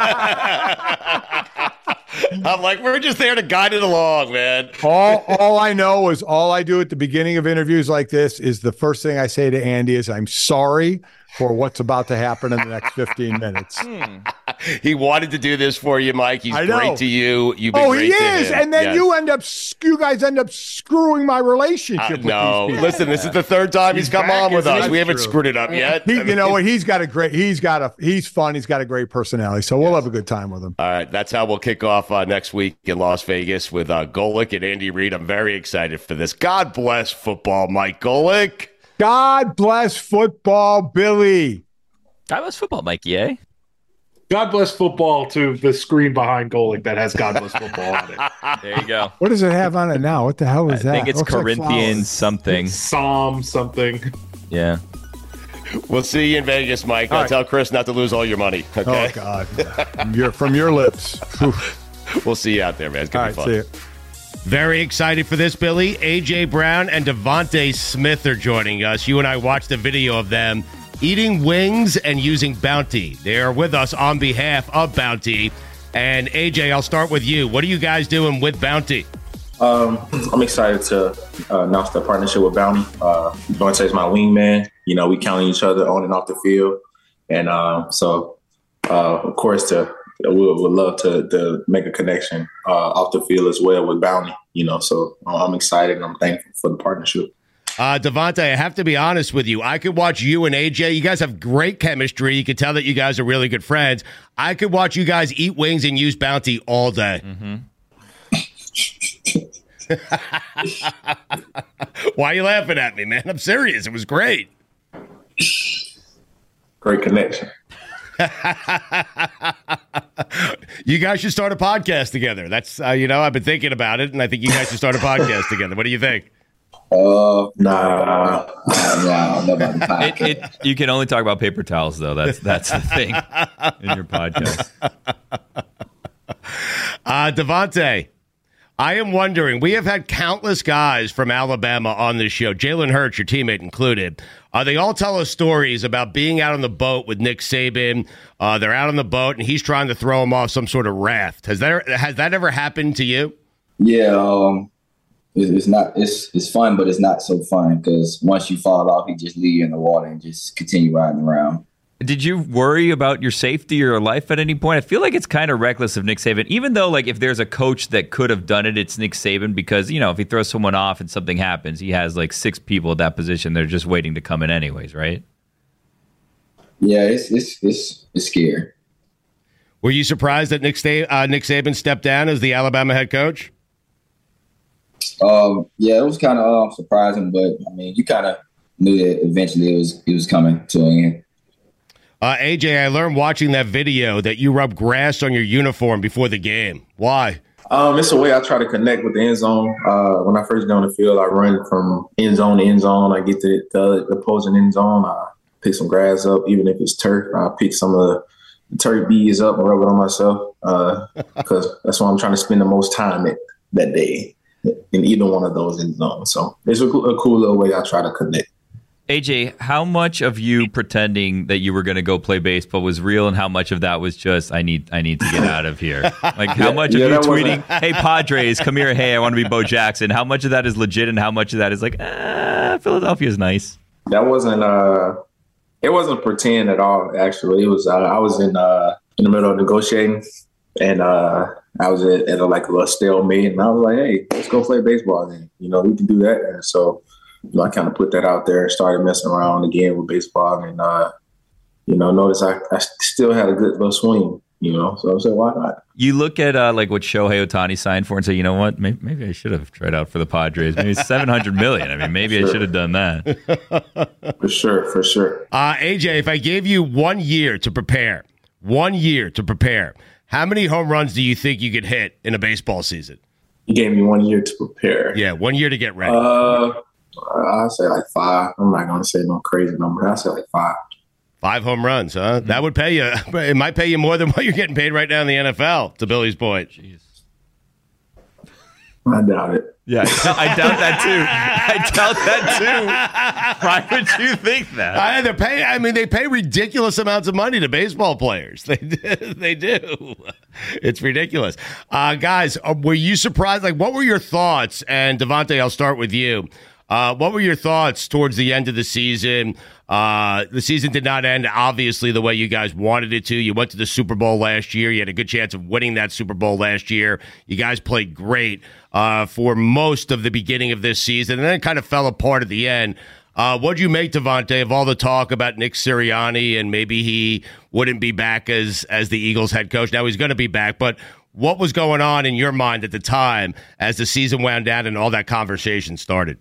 Speaker 9: I'm like, we're just there to guide it along, man.
Speaker 12: all all I know is all I do at the beginning of interviews like this is the first thing I say to Andy is I'm sorry for what's about to happen in the next fifteen minutes.
Speaker 9: He wanted to do this for you, Mike. He's
Speaker 12: I know.
Speaker 9: great to you. You've been
Speaker 12: Oh,
Speaker 9: great
Speaker 12: he
Speaker 9: to
Speaker 12: is,
Speaker 9: him.
Speaker 12: and then
Speaker 9: Yes.
Speaker 12: you end up, you guys end up screwing my relationship.
Speaker 9: Uh,
Speaker 12: with
Speaker 9: no,
Speaker 12: these people.
Speaker 9: listen, this is the third time he's,
Speaker 11: He's
Speaker 9: come
Speaker 11: back,
Speaker 9: on with
Speaker 11: isn't
Speaker 9: us.
Speaker 11: it?
Speaker 9: We haven't
Speaker 11: True.
Speaker 9: screwed it up yet.
Speaker 12: He,
Speaker 9: I
Speaker 12: you
Speaker 9: mean-
Speaker 12: know what? He's got a great. He's got a. He's fun. He's got a great personality. So we'll have a good time with him.
Speaker 9: All right, that's how we'll kick off uh, next week in Las Vegas with uh, Golick and Andy Reid. I'm very excited for this. God bless football, Mike Golick.
Speaker 12: God bless football, Billy.
Speaker 10: That was football, Mikey, eh?
Speaker 11: God bless football to the screen behind Golick that has God bless football on it.
Speaker 10: There you go.
Speaker 12: What does it have on it now? What the hell
Speaker 10: I
Speaker 12: is that?
Speaker 10: think it's
Speaker 12: Looks like
Speaker 10: Corinthians
Speaker 12: flowers.
Speaker 10: something.
Speaker 11: Psalm something.
Speaker 10: Yeah.
Speaker 9: We'll see you in Vegas, Mike.
Speaker 12: All
Speaker 9: I'll
Speaker 12: right.
Speaker 9: tell Chris not to lose all your money. Okay,
Speaker 12: Oh God! From your from your lips.
Speaker 9: we'll see you out there, man. It's
Speaker 12: All
Speaker 9: gonna
Speaker 12: right,
Speaker 9: be
Speaker 12: see
Speaker 9: fun.
Speaker 12: you.
Speaker 9: Very excited for this, Billy. A J Brown and Devontae Smith are joining us. You and I watched a video of them eating wings and using Bounty. They are with us on behalf of Bounty. And A J, I'll start with you. What are you guys doing with Bounty?
Speaker 13: Um, I'm excited to uh, announce the partnership with Bounty. Uh, Devontae is my wingman. You know, we counting each other on and off the field. And uh, so, uh, of course, to, we would love to, to make a connection uh, off the field as well with Bounty. You know, so I'm excited and I'm thankful for the partnership.
Speaker 9: Uh, Devontae, I have to be honest with you. I could watch you and A J. You guys have great chemistry. You can tell that you guys are really good friends. I could watch you guys eat wings and use Bounty all day.
Speaker 10: Mm-hmm.
Speaker 9: Why are you laughing at me, man? I'm serious. It was great.
Speaker 13: Great connection.
Speaker 9: You guys should start a podcast together. That's, uh, you know, I've been thinking about it, and I think you guys should start a podcast together. What do you think?
Speaker 13: Uh, nah, nah, I don't know about the
Speaker 10: It,
Speaker 13: podcast.
Speaker 10: it, you can only talk about paper towels, though. That's that's the thing in your podcast.
Speaker 9: Uh, Devontae, I am wondering, we have had countless guys from Alabama on this show, Jalen Hurts, your teammate included. Uh, they all tell us stories about being out on the boat with Nick Saban. Uh, they're out on the boat, and he's trying to throw them off some sort of raft. Has that has that ever happened to you?
Speaker 14: Yeah, um, it, it's not. It's it's fun, but it's not so fun because once you fall off, he just leave you in the water and just continue riding around.
Speaker 10: Did you worry about your safety or your life at any point? I feel like it's kind of reckless of Nick Saban, even though, like, if there's a coach that could have done it, it's Nick Saban because, you know, if he throws someone off and something happens, he has like six people at that position. They're just waiting to come in anyways, right?
Speaker 14: Yeah, it's it's it's, it's scary.
Speaker 9: Were you surprised that Nick, Sta- uh, Nick Saban stepped down as the Alabama head coach?
Speaker 14: Um, yeah, it was kind of uh, surprising, but I mean, you kind of knew that eventually it was it was coming to an end.
Speaker 9: Uh, A J, I learned watching that video that you rub grass on your uniform before the game. Why?
Speaker 13: Um, it's a way I try to connect with the end zone. Uh, when I first get on the field, I run from end zone to end zone. I get to the, the opposing end zone. I pick some grass up, even if it's turf. I pick some of the, the turf beads up and rub it on myself because uh, that's why I'm trying to spend the most time at, that day in either one of those end zones. So it's a, a cool little way I try to connect.
Speaker 10: A J, how much of you pretending that you were going to go play baseball was real, and how much of that was just I need I need to get out of here? Like, how
Speaker 13: yeah,
Speaker 10: much
Speaker 13: yeah,
Speaker 10: of you
Speaker 13: wasn't...
Speaker 10: tweeting, "Hey Padres, come here, hey, I want to be Bo Jackson"? How much of that is legit, and how much of that is like, ah, Philadelphia's nice?
Speaker 13: That wasn't. Uh, it wasn't pretend at all. Actually, it was. Uh, I was in uh, in the middle of negotiating, and uh, I was at, at a, like a little stalemate, and I was like, "Hey, let's go play baseball then. You know, we can do that." And so. You know, I kind of put that out there and started messing around again with baseball. And, uh, you know, notice I, I still had a good little swing, you know. So I said, why not?
Speaker 10: You look at uh, like what Shohei Ohtani signed for and say, you know what, maybe, maybe I should have tried out for the Padres. Maybe it's seven hundred million dollars. I mean, maybe sure. I should have done that.
Speaker 13: For sure, for sure.
Speaker 9: Uh, A J, if I gave you one year to prepare, one year to prepare, how many home runs do you think you could hit in a baseball season?
Speaker 13: You gave me one year to prepare.
Speaker 9: Yeah, one year to get ready.
Speaker 13: Uh I'll say like five. I'm not going to say no crazy number. I'll say like five.
Speaker 9: Five home runs, huh? Mm-hmm. That would pay you. It might pay you more than what you're getting paid right now in the N F L, to Billy's point.
Speaker 10: Jeez.
Speaker 13: I doubt it.
Speaker 10: Yeah, I doubt that too. I doubt that too. Why would you think that?
Speaker 9: I, they pay, I mean, they pay ridiculous amounts of money to baseball players. They they do. It's ridiculous. Uh, guys, were you surprised? Like, what were your thoughts? And Devontae, I'll start with you. Uh, what were your thoughts towards the end of the season? Uh, the season did not end, obviously, the way you guys wanted it to. You went to the Super Bowl last year. You had a good chance of winning that Super Bowl last year. You guys played great uh, for most of the beginning of this season, and then it kind of fell apart at the end. Uh, what do you make, Devontae, of all the talk about Nick Sirianni and maybe he wouldn't be back as, as the Eagles head coach? Now he's going to be back, but what was going on in your mind at the time as the season wound down and all that conversation started?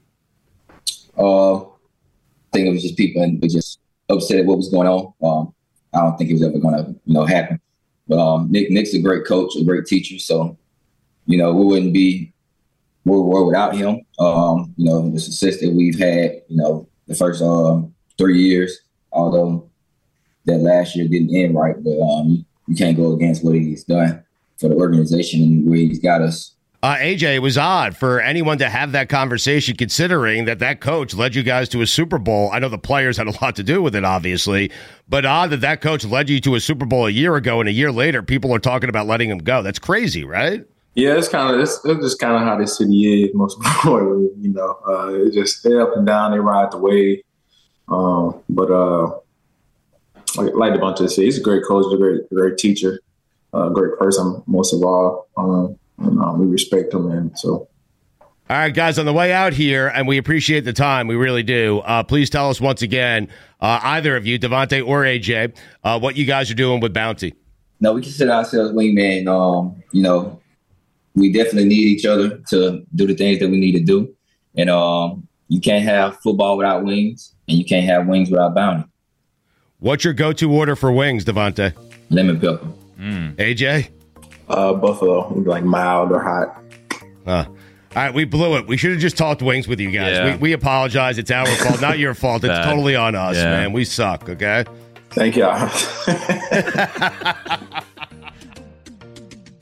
Speaker 14: Uh, I think it was just people and just upset at what was going on. Um, I don't think it was ever going to, you know, happen. But um, Nick, Nick's a great coach, a great teacher. So, you know, we wouldn't be where we were without him. Um, you know, the success that we've had, you know, the first uh, three years, although that last year didn't end right, but um, you can't go against what he's done for the organization and where he's got us.
Speaker 9: Uh, A J, it was odd for anyone to have that conversation considering that that coach led you guys to a Super Bowl. I know the players had a lot to do with it, obviously, but odd that that coach led you to a Super Bowl a year ago, and a year later, people are talking about letting him go. That's crazy, right?
Speaker 13: Yeah, it's kind of it's, it's just kind of how this city is. Most importantly, you know, uh, it just they up and down, they ride the wave. Um, but uh, like like Devontae said, he's a great coach, a great great teacher, a uh, great person, most of all. Um, And um, we respect him, man. So,
Speaker 9: all right, guys, on the way out here, and we appreciate the time, we really do. Uh, please tell us once again, uh, either of you, Devontae or A J, uh, what you guys are doing with Bounty.
Speaker 14: No, we consider ourselves wingman. Um, you know, we definitely need each other to do the things that we need to do, and um, you can't have football without wings, and you can't have wings without Bounty.
Speaker 9: What's your go-to order for wings, Devontae?
Speaker 14: Lemon pepper.
Speaker 9: Mm. A J.
Speaker 13: Uh, buffalo, like mild or hot.
Speaker 9: Uh, all right, we blew it. We should have just talked wings with you guys.
Speaker 10: Yeah.
Speaker 9: We, we apologize. It's our fault, not your fault. It's
Speaker 10: Bad.
Speaker 9: totally on us,
Speaker 10: Yeah.
Speaker 9: man. We suck, okay?
Speaker 13: Thank y'all.
Speaker 9: You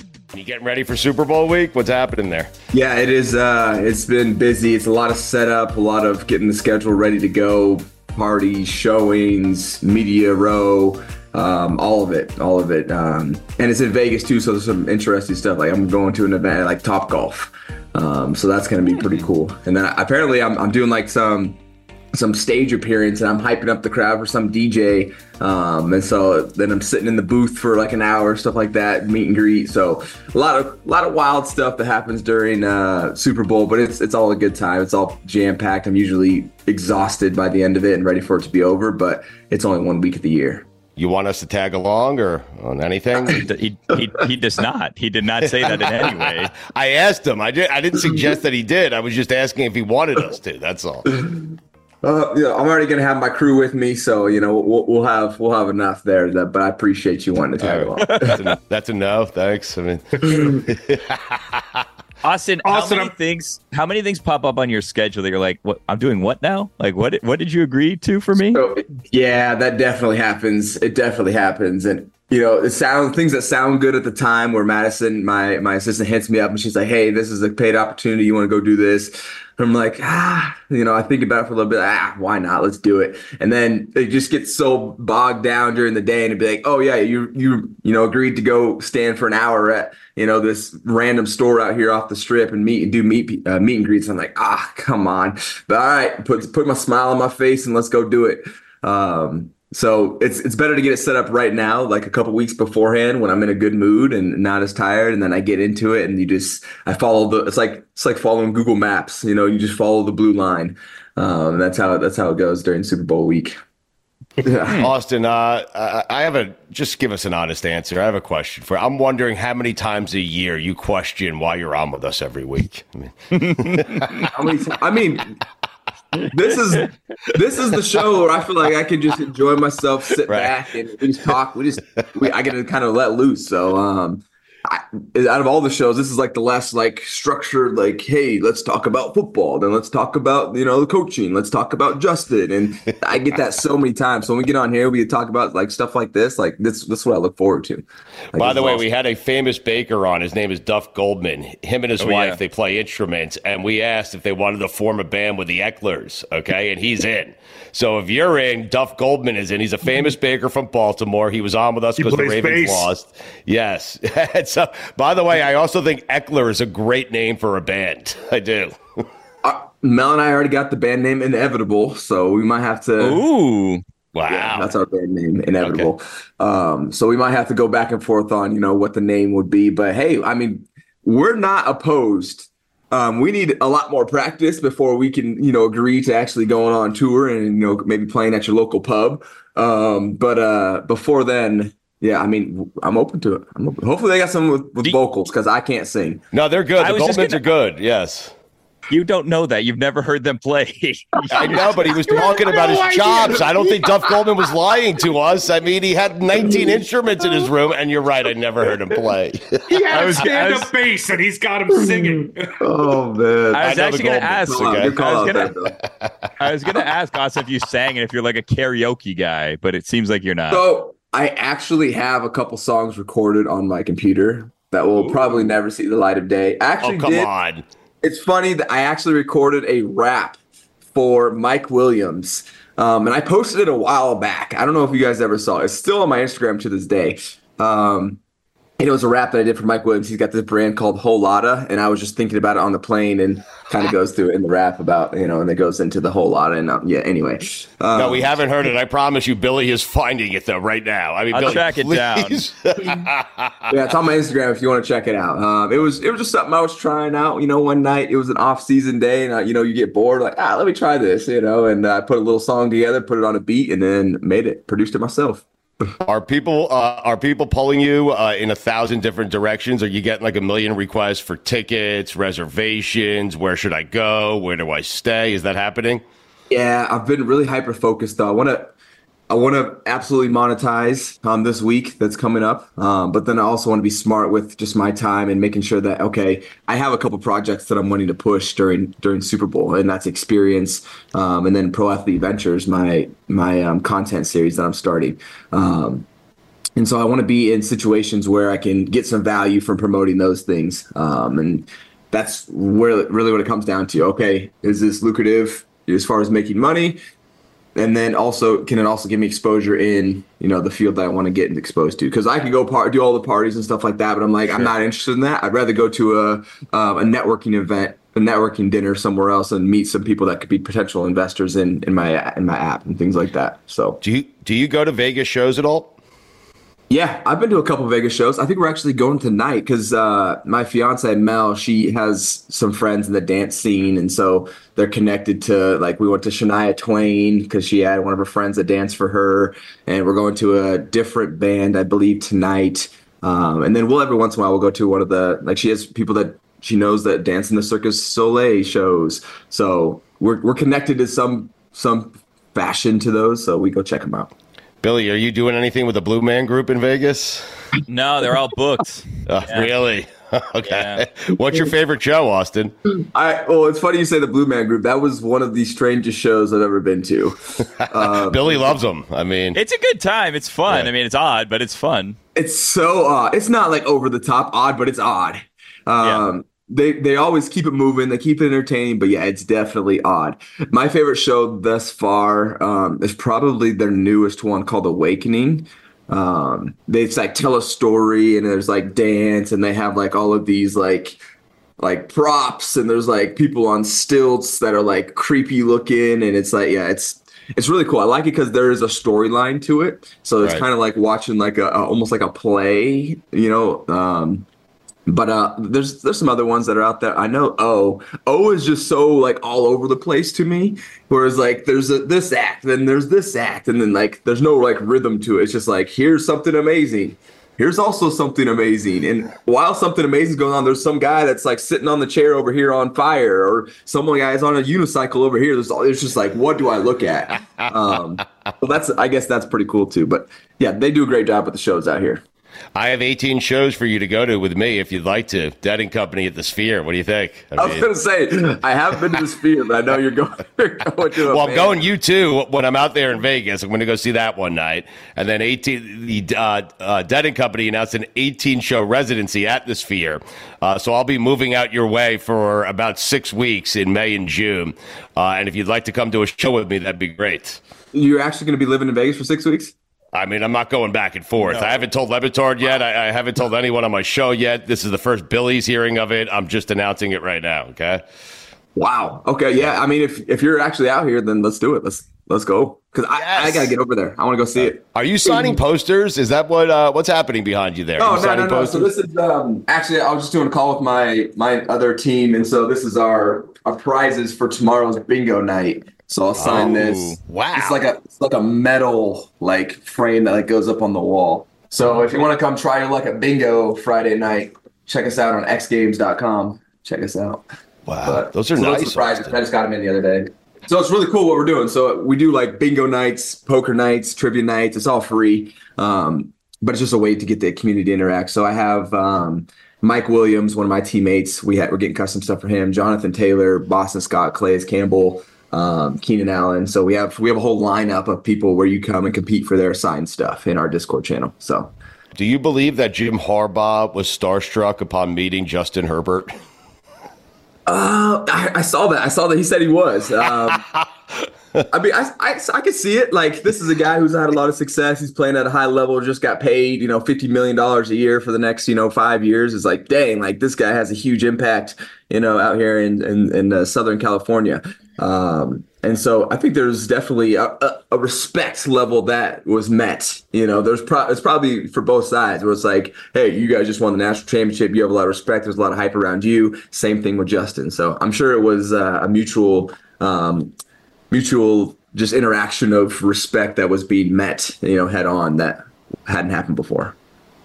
Speaker 9: getting ready for Super Bowl week? What's happening there?
Speaker 15: Yeah, it is. Uh, it's been busy. It's a lot of setup, a lot of getting the schedule ready to go, parties, showings, media row, um, all of it, all of it. Um, and it's in Vegas too, so there's some interesting stuff. Like I'm going to an event like Top Golf, um, so that's going to be pretty cool. And then apparently I'm, I'm doing like some some stage appearance, and I'm hyping up the crowd for some D J. Um, and so then I'm sitting in the booth for like an hour, stuff like that, meet and greet. So a lot of a lot of wild stuff that happens during uh, Super Bowl, but it's it's all a good time. It's all jam packed. I'm usually exhausted by the end of it and ready for it to be over, but it's only one week of the year.
Speaker 9: You want us to tag along or on anything?
Speaker 10: he, he he does not. He did not say that in any way.
Speaker 9: I asked him. I did. I didn't suggest that he did. I was just asking if he wanted us to. That's all.
Speaker 15: Uh, yeah, I'm already gonna have my crew with me, so you know we'll, we'll have we'll have enough there. That, but I appreciate you wanting to tag along.
Speaker 9: That's, en- that's enough. Thanks. I mean,
Speaker 10: Austin,
Speaker 11: Austin,
Speaker 10: how many things? How many things pop up on your schedule that you're like, "What? I'm doing what now? Like, what? What did you agree to for me?"
Speaker 15: So, yeah, that definitely happens. It definitely happens, and you know, it sounds things that sound good at the time. Where Madison, my my assistant, hits me up and she's like, "Hey, this is a paid opportunity. You want to go do this?" I'm like, ah, you know, I think about it for a little bit. Ah, why not? Let's do it. And then it just gets so bogged down during the day, and it'd be like, oh yeah, you you you know agreed to go stand for an hour at you know this random store out here off the strip and meet do meet uh, meet and greets. I'm like, ah, come on. But all right, put put my smile on my face and let's go do it. Um, So it's it's better to get it set up right now, like a couple weeks beforehand when I'm in a good mood and not as tired, and then I get into it and you just I follow the it's like it's like following Google Maps, you know, you just follow the blue line. Um, that's how that's how it goes during Super Bowl week.
Speaker 9: Austin, uh, I have a just give us an honest answer. I have a question for you. I'm wondering how many times a year you question why you're on with us every week. I mean,
Speaker 15: how many t- I mean This is this is the show where I feel like I can just enjoy myself, sit right. back, and we just talk. We just we, I get to kind of let loose. So, um, I, out of all the shows, this is like the less like structured. Like, hey, let's talk about football. Then let's talk about you know the coaching. Let's talk about Justin. And I get that so many times. So when we get on here, we talk about like stuff like this. Like this, this is what I look forward to. Like,
Speaker 9: by the way,
Speaker 15: awesome.
Speaker 9: we had a famous baker on. His name is Duff Goldman. Him and his oh, wife, yeah. they play instruments, and we asked if they wanted to form a band with the Ecklers. Okay, and he's in. So if you're in, Duff Goldman is in. He's a famous baker from Baltimore. He was on with us because the Ravens bass. lost. Yes. So, by the way, I also think Eckler is a great name for a band. I do.
Speaker 15: Uh, Mel and I already got the band name Inevitable, so we might have to.
Speaker 10: Ooh.
Speaker 9: Wow.
Speaker 15: Yeah, that's our band name, Inevitable. Okay. Um, so we might have to go back and forth on, you know, what the name would be. But hey, I mean, we're not opposed. Um, we need a lot more practice before we can, you know, agree to actually going on tour and, you know, maybe playing at your local pub. Um, but uh, before then, yeah, I mean, I'm open to it. I'm open. Hopefully they got some with, with vocals because I can't sing.
Speaker 9: No, they're good. The Goldmans are good. Yes.
Speaker 10: You don't know that. You've never heard them play.
Speaker 9: I know, but he was talking about his chops. I don't think Duff Goldman was lying to us. I mean, he had nineteen instruments in his room, and you're right. I never heard him play.
Speaker 11: He had a stand-up bass, and he's got him singing.
Speaker 15: Oh, man.
Speaker 10: I was
Speaker 9: I
Speaker 10: actually going to ask.
Speaker 9: Okay.
Speaker 10: I was going to ask us if you sang and if you're like a karaoke guy, but it seems like you're not.
Speaker 15: So I actually have a couple songs recorded on my computer that will Ooh. probably never see the light of day. I actually
Speaker 9: oh, come
Speaker 15: did.
Speaker 9: on.
Speaker 15: It's funny that I actually recorded a rap for Mike Williams, um, and I posted it a while back. I don't know if you guys ever saw it. It's still on my Instagram to this day. Um, and it was a rap that I did for Mike Williams. He's got this brand called Whole Lotta, and I was just thinking about it on the plane and kind of goes through it in the rap about, you know, and it goes into the Whole Lotta. And um, yeah, anyway. Um,
Speaker 9: no, we haven't heard it. I promise you, Billy is finding it, though, right now. I mean,
Speaker 10: I'll
Speaker 9: Billy,
Speaker 10: track it
Speaker 9: please.
Speaker 10: down.
Speaker 15: Yeah, it's on my Instagram if you want to check it out. Um, it was it was just something I was trying out, you know, one night. It was an off-season day, and, uh, you know, you get bored, like, ah, let me try this, you know, and I uh, put a little song together, put it on a beat, and then made it, produced it myself.
Speaker 9: Are people uh, are people pulling you uh, in a thousand different directions? Are you getting like a million requests for tickets, reservations? Where should I go? Where do I stay? Is that happening?
Speaker 15: Yeah, I've been really hyper focused though. I want to I want to absolutely monetize um, this week that's coming up. Um, but then I also want to be smart with just my time and making sure that, okay, I have a couple projects that I'm wanting to push during during Super Bowl, and that's Experience, um, and then Pro Athlete Ventures, my my um, content series that I'm starting. Um, And so I want to be in situations where I can get some value from promoting those things. Um, and that's where really what it comes down to. Okay, is this lucrative as far as making money? And then also, can it also give me exposure in, you know, the field that I want to get exposed to? Because I could go par- do all the parties and stuff like that, but I'm like, sure. I'm not interested in that. I'd rather go to a uh, a networking event, a networking dinner somewhere else, and meet some people that could be potential investors in in my in my app and things like that. So,
Speaker 9: do you do you go to Vegas shows at all?
Speaker 15: Yeah, I've been to a couple of Vegas shows. I think we're actually going tonight because uh, my fiance Mel, she has some friends in the dance scene, and so they're connected to, like, we went to Shania Twain because she had one of her friends that danced for her, and we're going to a different band, I believe, tonight. Um, and then we'll every once in a while we'll go to one of the, like, she has people that she knows that dance in the Circus Soleil shows, so we're we're connected to some some fashion to those, so we go check them out.
Speaker 9: Billy, are you doing anything with the Blue Man Group in Vegas?
Speaker 10: No, they're all booked.
Speaker 9: uh,
Speaker 10: Yeah.
Speaker 9: Really? Okay.
Speaker 10: Yeah.
Speaker 9: What's your favorite show, Austin?
Speaker 15: I well, it's funny you say the Blue Man Group. That was one of the strangest shows I've ever been to. Um,
Speaker 9: Billy loves them. I mean,
Speaker 10: It's a good time. It's fun.
Speaker 9: Yeah.
Speaker 10: I mean, it's odd, but it's fun.
Speaker 15: it's so odd. It's not like over the top odd, but it's odd. Um, They they always keep it moving. They keep it entertaining, but yeah, it's definitely odd. My favorite show thus far um, is probably their newest one called Awakening. Um, they it's like tell a story, and there's like dance, and they have like all of these like like props, and there's like people on stilts that are like creepy looking, and it's like yeah, it's it's really cool. I like it because there is a storyline to it, so it's
Speaker 9: Right.
Speaker 15: kind of like watching like a, a almost like a play, you know. Um, But uh, there's there's some other ones that are out there. I know O. O is just so like all over the place to me. Whereas like there's a, this act, then there's this act, and then like there's no like rhythm to it. It's just like here's something amazing. Here's also something amazing. And while something amazing is going on, there's some guy that's like sitting on the chair over here on fire, or some guy is on a unicycle over here. There's it's just like, what do I look at? Um, well, that's I guess that's pretty cool too. But yeah, they do a great job with the shows out here.
Speaker 9: I have eighteen shows for you to go to with me if you'd like to. Dead and Company at the Sphere. What do you think? I,
Speaker 15: I was
Speaker 9: mean-
Speaker 15: going to say, I haven't been to the Sphere, but I know you're going, you're going to a
Speaker 9: Well, I'm
Speaker 15: band.
Speaker 9: going you too when I'm out there in Vegas. I'm going to go see that one night. And then eighteen, the uh, uh, Dead and Company announced an eighteen show residency at the Sphere. Uh, so I'll be moving out your way for about six weeks in May and June. Uh, and if you'd like to come to a show with me, that'd be great.
Speaker 15: You're actually going to be living in Vegas for six weeks?
Speaker 9: I mean, I'm not going back and forth. I haven't told Levitard yet. I, I haven't told anyone on my show yet. This is the first Billy's hearing of it. I'm just announcing it right now, okay?
Speaker 15: Wow. Okay. Yeah. I mean, if if you're actually out here, then let's do it. Let's let's go. Because I, I got to get over there. I want to go see it.
Speaker 9: Are you signing posters? Is that what uh, what's happening behind you there?
Speaker 15: No,
Speaker 9: Are you
Speaker 15: no, no,
Speaker 9: signing
Speaker 15: no.
Speaker 9: posters?
Speaker 15: So this is um, actually I was just doing a call with my my other team, and so this is our our prizes for tomorrow's bingo night. So I'll sign
Speaker 9: Oh,
Speaker 15: this.
Speaker 9: wow.
Speaker 15: It's like a it's like a metal like frame that like goes up on the wall. So if you want to come try your luck at bingo Friday night, check us out on x games dot com. Check us out.
Speaker 9: Wow,
Speaker 15: But,
Speaker 9: those are
Speaker 15: so
Speaker 9: nice.
Speaker 15: Those prizes. I just got them in the other day. So it's really cool what we're doing. So we do like bingo nights, poker nights, trivia nights. It's all free, um, but it's just a way to get the community to interact. So I have um, Mike Williams, one of my teammates. We had, we're getting custom stuff for him. Jonathan Taylor, Boston Scott, Clay's Campbell, um, Keenan Allen. So we have we have a whole lineup of people where you come and compete for their assigned stuff in our Discord channel. So,
Speaker 9: do you believe that Jim Harbaugh was starstruck upon meeting Justin Herbert?
Speaker 15: Uh, I, I saw that. I saw that he said he was. Um, I mean, I, I I could see it. Like, this is a guy who's had a lot of success. He's playing at a high level. Just got paid, you know, fifty million dollars a year for the next, you know, five years. It's like, dang, like this guy has a huge impact, you know, out here in in, in uh, Southern California. Um, and so I think there's definitely a, a, a respect level that was met. You know, there's pro- it's probably for both sides where it's like, hey, you guys just won the national championship. You have a lot of respect. There's a lot of hype around you. Same thing with Justin. So I'm sure it was uh, a mutual, um, mutual just interaction of respect that was being met, you know, head on that hadn't happened before.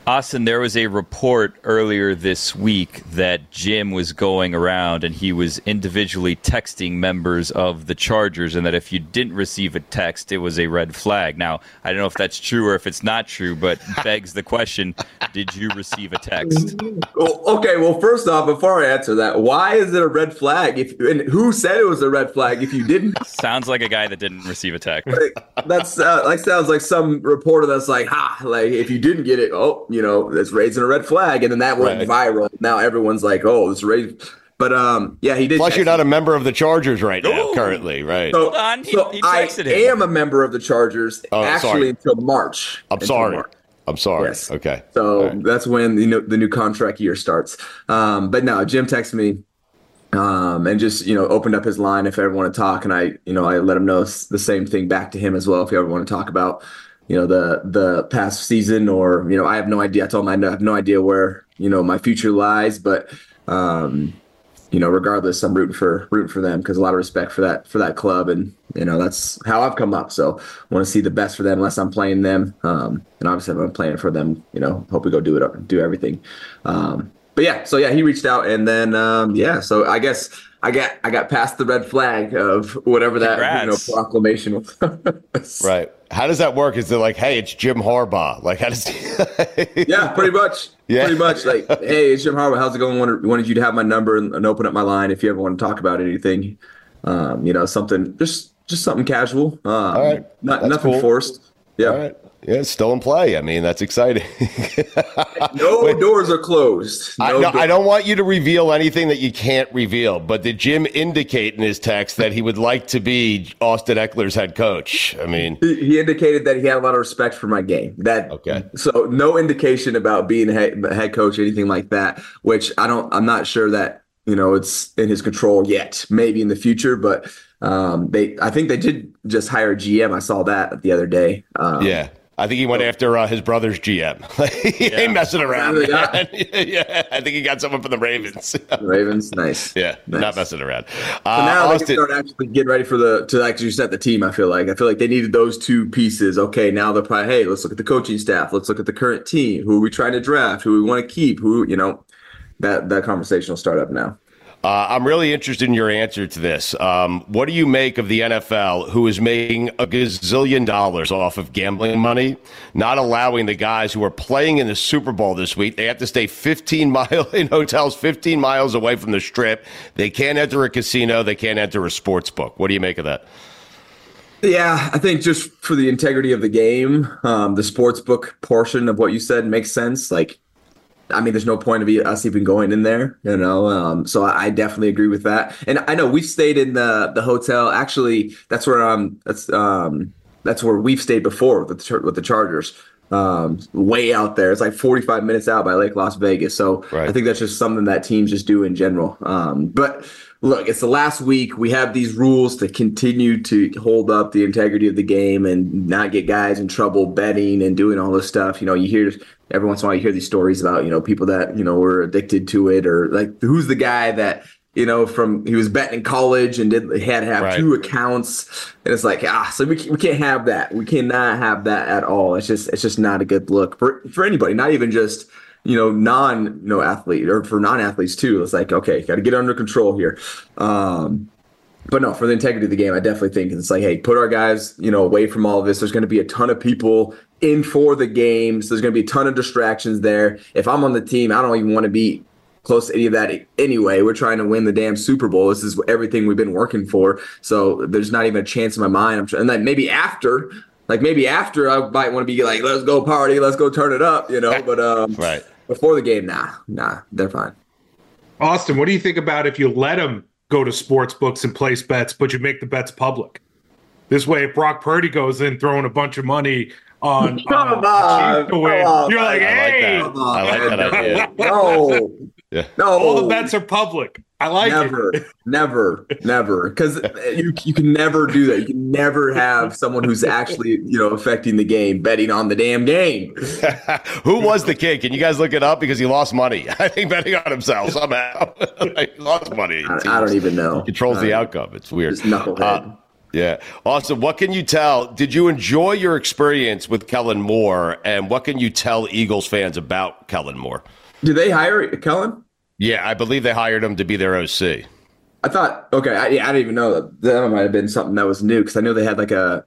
Speaker 10: Austin, there was a report earlier this week that Jim was going around and he was individually texting members of the Chargers, and that if you didn't receive a text, it was a red flag. Now, I don't know if that's true or if it's not true, but begs the question, did you receive a text?
Speaker 15: Well, okay, well, first off, before I answer that, why is it a red flag? If and who said it was a red flag if you didn't?
Speaker 10: Sounds like a guy that didn't receive a text.
Speaker 15: Like, that's uh, like sounds like some reporter that's like, ha, like if you didn't get it, oh, you know, it's raising a red flag, and then that went right. viral. Now everyone's like, oh, it's raised. But um, yeah, he did.
Speaker 9: Plus, you're not a member of the Chargers right now, Ooh. currently, right?
Speaker 15: So,
Speaker 10: on, he,
Speaker 15: so
Speaker 10: he
Speaker 15: I
Speaker 10: him.
Speaker 15: am a member of the Chargers
Speaker 9: oh,
Speaker 15: actually
Speaker 9: sorry.
Speaker 15: until March.
Speaker 9: I'm
Speaker 15: until
Speaker 9: sorry.
Speaker 15: March.
Speaker 9: I'm sorry.
Speaker 15: Yes.
Speaker 9: Okay.
Speaker 15: So
Speaker 9: right.
Speaker 15: that's when you know the new contract year starts. Um, but no, Jim texted me. Um, and just, you know, opened up his line if I ever want to talk. And I, you know, I let him know the same thing back to him as well. If you ever want to talk about, you know, the, the past season, or, you know, I have no idea. I told him I have no idea where, you know, my future lies, but, um, you know, regardless, I'm rooting for, rooting for them, because a lot of respect for that, for that club. And, you know, that's how I've come up. So I want to see the best for them unless I'm playing them. Um, and obviously if I'm playing for them, you know, hope we go do it, do everything. Um, But yeah, so yeah, he reached out, and then um, yeah, so I guess I got I got past the red flag of whatever that you know, proclamation was.
Speaker 9: Right. How does that work? Is it like, hey, it's Jim Harbaugh? Like, how does?
Speaker 15: Yeah, pretty much. Yeah, pretty much. Like, hey, it's Jim Harbaugh. How's it going? Wanted, wanted you to have my number and, and open up my line if you ever want to talk about anything. Um, you know, something just just something casual. Um,
Speaker 9: All right,
Speaker 15: not
Speaker 9: that's
Speaker 15: nothing
Speaker 9: cool.
Speaker 15: forced. Yeah.
Speaker 9: All right. Yeah, it's still in play. I mean, that's exciting.
Speaker 15: No Wait, doors are closed. No
Speaker 9: I, no,
Speaker 15: doors.
Speaker 9: I don't want you to reveal anything that you can't reveal, but did Jim indicate in his text that he would like to be Austin Ekeler's head coach? I mean,
Speaker 15: he, he indicated that he had a lot of respect for my game. That
Speaker 9: okay.
Speaker 15: So no indication about being a head, head coach or anything like that, which I don't, I'm not sure that, you know, it's in his control yet, maybe in the future, but um, they, I think they did just hire a G M. I saw that the other day. Um,
Speaker 9: yeah. I think he went after uh, his brother's G M. He
Speaker 15: Yeah.
Speaker 9: ain't messing around.
Speaker 15: Yeah.
Speaker 9: Man. Yeah, I think he got someone from the Ravens.
Speaker 15: Ravens, nice.
Speaker 9: Yeah,
Speaker 15: Nice.
Speaker 9: not messing around.
Speaker 15: So
Speaker 9: Uh,
Speaker 15: now they
Speaker 9: Austin,
Speaker 15: can start actually getting ready for the to actually set the team. I feel like I feel like they needed those two pieces. Okay, now they're probably, hey, let's look at the coaching staff. Let's look at the current team. Who are we trying to draft? Who we want to keep? Who, you know, that that conversation will start up now.
Speaker 9: Uh, I'm really interested in your answer to this. Um, what do you make of the N F L, who is making a gazillion dollars off of gambling money, not allowing the guys who are playing in the Super Bowl this week? They have to stay fifteen mile in hotels, fifteen miles away from the Strip. They can't enter a casino. They can't enter a sports book. What do you make of that?
Speaker 15: Yeah, I think just for the integrity of the game, um, the sports book portion of what you said makes sense. Like, I mean, there's no point of us even going in there, you know. Um, so I definitely agree with that. And I know we've stayed in the the hotel. Actually, that's where um that's um that's where we've stayed before with the with the Chargers. Um, way out there. It's like forty-five minutes out by Lake Las Vegas. So
Speaker 9: right.
Speaker 15: I think that's just something that teams just do in general. Um, but look, it's the last week. We have these rules to continue to hold up the integrity of the game and not get guys in trouble betting and doing all this stuff. You know, you hear every once in a while you hear these stories about, you know, people that, you know, were addicted to it, or like who's the guy that, you know, from he was betting in college and did had to have
Speaker 9: Right.
Speaker 15: two accounts, and it's like, ah, so we can't, we can't have that. We cannot have that at all. It's just it's just not a good look for for anybody, not even just, you know, non you know athlete, or for non-athletes too. It's like, okay, got to get under control here. Um, but no, for the integrity of the game, I definitely think it's like, hey, put our guys, you know, away from all of this. There's going to be a ton of people in for the games. There's going to be a ton of distractions there. If I'm on the team, I don't even want to be close to any of that anyway. We're trying to win the damn Super Bowl. This is everything we've been working for. So there's not even a chance in my mind. I'm trying, and then maybe after, like maybe after, I might want to be like, let's go party, let's go turn it up, you know. But um,
Speaker 9: right
Speaker 15: before the game, nah, nah, they're fine.
Speaker 11: Austin, what do you think about if you let them go to sports books and place bets, but you make the bets public? This way, if Brock Purdy goes in throwing a bunch of money on,
Speaker 15: Come
Speaker 11: uh,
Speaker 15: on,
Speaker 11: Chiefs to win,
Speaker 15: come on,
Speaker 11: you're like,
Speaker 9: I like
Speaker 11: hey,
Speaker 9: that. I like that idea.
Speaker 15: No,
Speaker 9: Yeah.
Speaker 15: no,
Speaker 11: all the bets are public. I like
Speaker 15: never,
Speaker 11: it.
Speaker 15: never, never, because you you can never do that. You can never have someone who's actually, you know, affecting the game betting on the damn game.
Speaker 9: Who was the kid? Can you guys look it up? Because he lost money. I think betting on himself somehow. He lost money.
Speaker 15: I, I don't even know.
Speaker 9: He controls
Speaker 15: uh,
Speaker 9: the outcome. It's weird.
Speaker 15: Just knucklehead.
Speaker 9: Uh, Yeah. Awesome. What can you tell? Did you enjoy your experience with Kellen Moore? And what can you tell Eagles fans about Kellen Moore?
Speaker 15: Did they hire Kellen?
Speaker 9: Yeah, I believe they hired him to be their O C.
Speaker 15: I thought, okay, I, yeah, I didn't even know that. That might have been something that was new because I know they had like a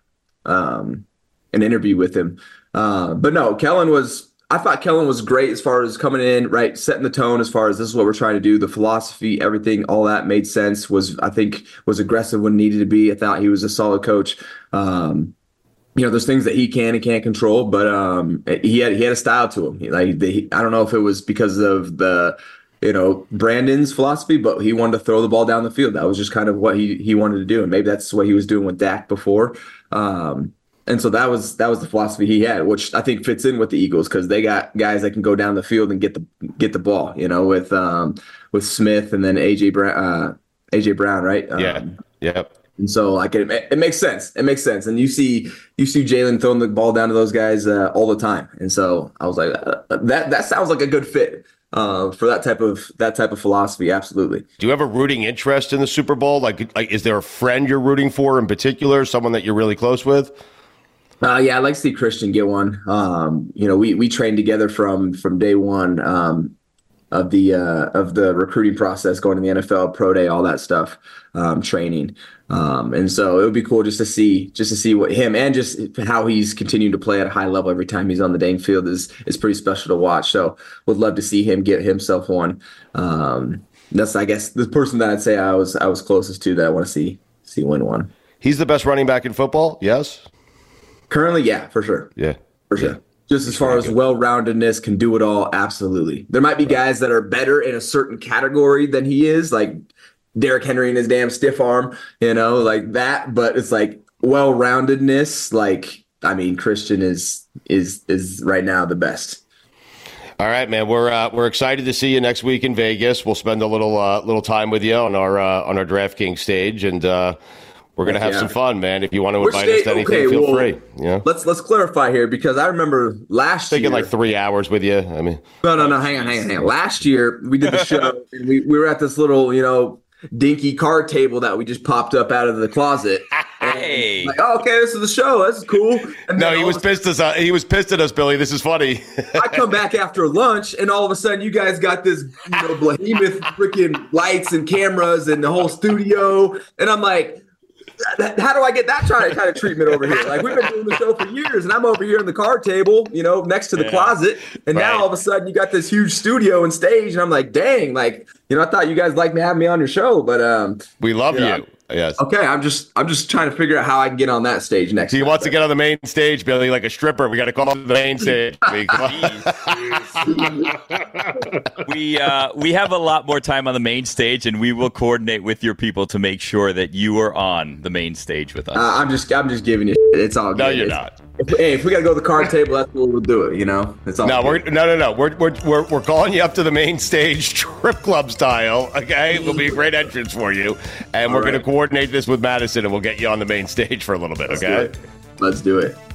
Speaker 15: um, an interview with him. Uh, but no, Kellen was. I thought Kellen was great as far as coming in, right, setting the tone as far as this is what we're trying to do, the philosophy, everything, all that made sense. Was I think was aggressive when needed to be. I thought he was a solid coach. Um, you know, there's things that he can and can't control, but um, he had he had a style to him. Like they, I don't know if it was because of the, you know, Brandon's philosophy, but he wanted to throw the ball down the field. That was just kind of what he he wanted to do, and maybe that's what he was doing with Dak before. Um, And so that was that was the philosophy he had, which I think fits in with the Eagles because they got guys that can go down the field and get the get the ball. You know, with um, with Smith and then A J Brown, uh, A J Brown, right?
Speaker 9: Yeah.
Speaker 15: Um,
Speaker 9: yep.
Speaker 15: And so like it, it makes sense. It makes sense. And you see you see Jalen throwing the ball down to those guys uh, all the time. And so I was like, uh, that that sounds like a good fit uh, for that type of that type of philosophy. Absolutely.
Speaker 9: Do you have a rooting interest in the Super Bowl? Like, like is there a friend you're rooting for in particular? Someone that you're really close with?
Speaker 15: Uh, yeah, I'd like to see Christian get one. Um, you know, we we trained together from from day one um, of the uh, of the recruiting process, going to the N F L, pro day, all that stuff, um, training, um, and so it would be cool just to see just to see what him and just how he's continued to play at a high level every time he's on the dang field is is pretty special to watch. So, would love to see him get himself one. Um, that's I guess the person that I'd say I was I was closest to that I want to see see win one.
Speaker 9: He's the best running back in football. Yes.
Speaker 15: Currently, yeah, for sure.
Speaker 9: Yeah.
Speaker 15: For sure. Yeah. Just as far as well-roundedness, can do it all, absolutely. There might be guys that are better in a certain category than he is, like Derrick Henry and his damn stiff arm, you know, like that. But it's like well-roundedness, like, I mean, Christian is is is right now the best.
Speaker 9: All right, man. We're uh, we're excited to see you next week in Vegas. We'll spend a little uh, little time with you on our uh, on our DraftKings stage, and uh we're gonna have yeah. some fun, man. If you want to invite
Speaker 15: stay,
Speaker 9: us to anything,
Speaker 15: okay,
Speaker 9: feel
Speaker 15: well,
Speaker 9: free. Yeah.
Speaker 15: Let's let's clarify here because I remember last
Speaker 9: Taking
Speaker 15: year.
Speaker 9: like three hours with you. I mean,
Speaker 15: no, no, no. Hang on, hang on, hang on. Last year we did the show and we, we were at this little, you know, dinky card table that we just popped up out of the closet.
Speaker 10: Hey.
Speaker 15: Like, oh, okay, this is the show. This is cool. And
Speaker 9: no, he was pissed us. Uh, he was pissed at us, Billy. This is funny.
Speaker 15: I come back after lunch, and all of a sudden, you guys got this, you know, behemoth freaking lights and cameras and the whole studio, and I'm like, how do I get that kind of, kind of treatment over here? Like, we've been doing the show for years, and I'm over here in the card table, you know, next to the yeah. closet. And right. now all of a sudden you got this huge studio and stage. And I'm like, dang, like, you know, I thought you guys liked me having me on your show, but um,
Speaker 9: we love you.
Speaker 15: Know,
Speaker 9: you. Yes.
Speaker 15: Okay, I'm just I'm just trying to figure out how I can get on that stage next.
Speaker 9: He wants to get on the main stage, Billy, like a stripper. We got to call him the main stage.
Speaker 10: we uh, we have a lot more time on the main stage, and we will coordinate with your people to make sure that you are on the main stage with us.
Speaker 15: Uh, I'm just I'm just giving you shit. It's all good.
Speaker 9: No, you're
Speaker 15: it's,
Speaker 9: not.
Speaker 15: If, hey, if we got to go to the card table, that's what we'll do it. You know, it's all.
Speaker 9: No,
Speaker 15: good.
Speaker 9: we're no, no, no. We're we're we're we're calling you up to the main stage, strip club style. Okay, it will be a great entrance for you, and all we're right. going to coordinate this with Madison, and we'll get you on the main stage for a little bit.
Speaker 15: Let's
Speaker 9: okay,
Speaker 15: do Let's do it.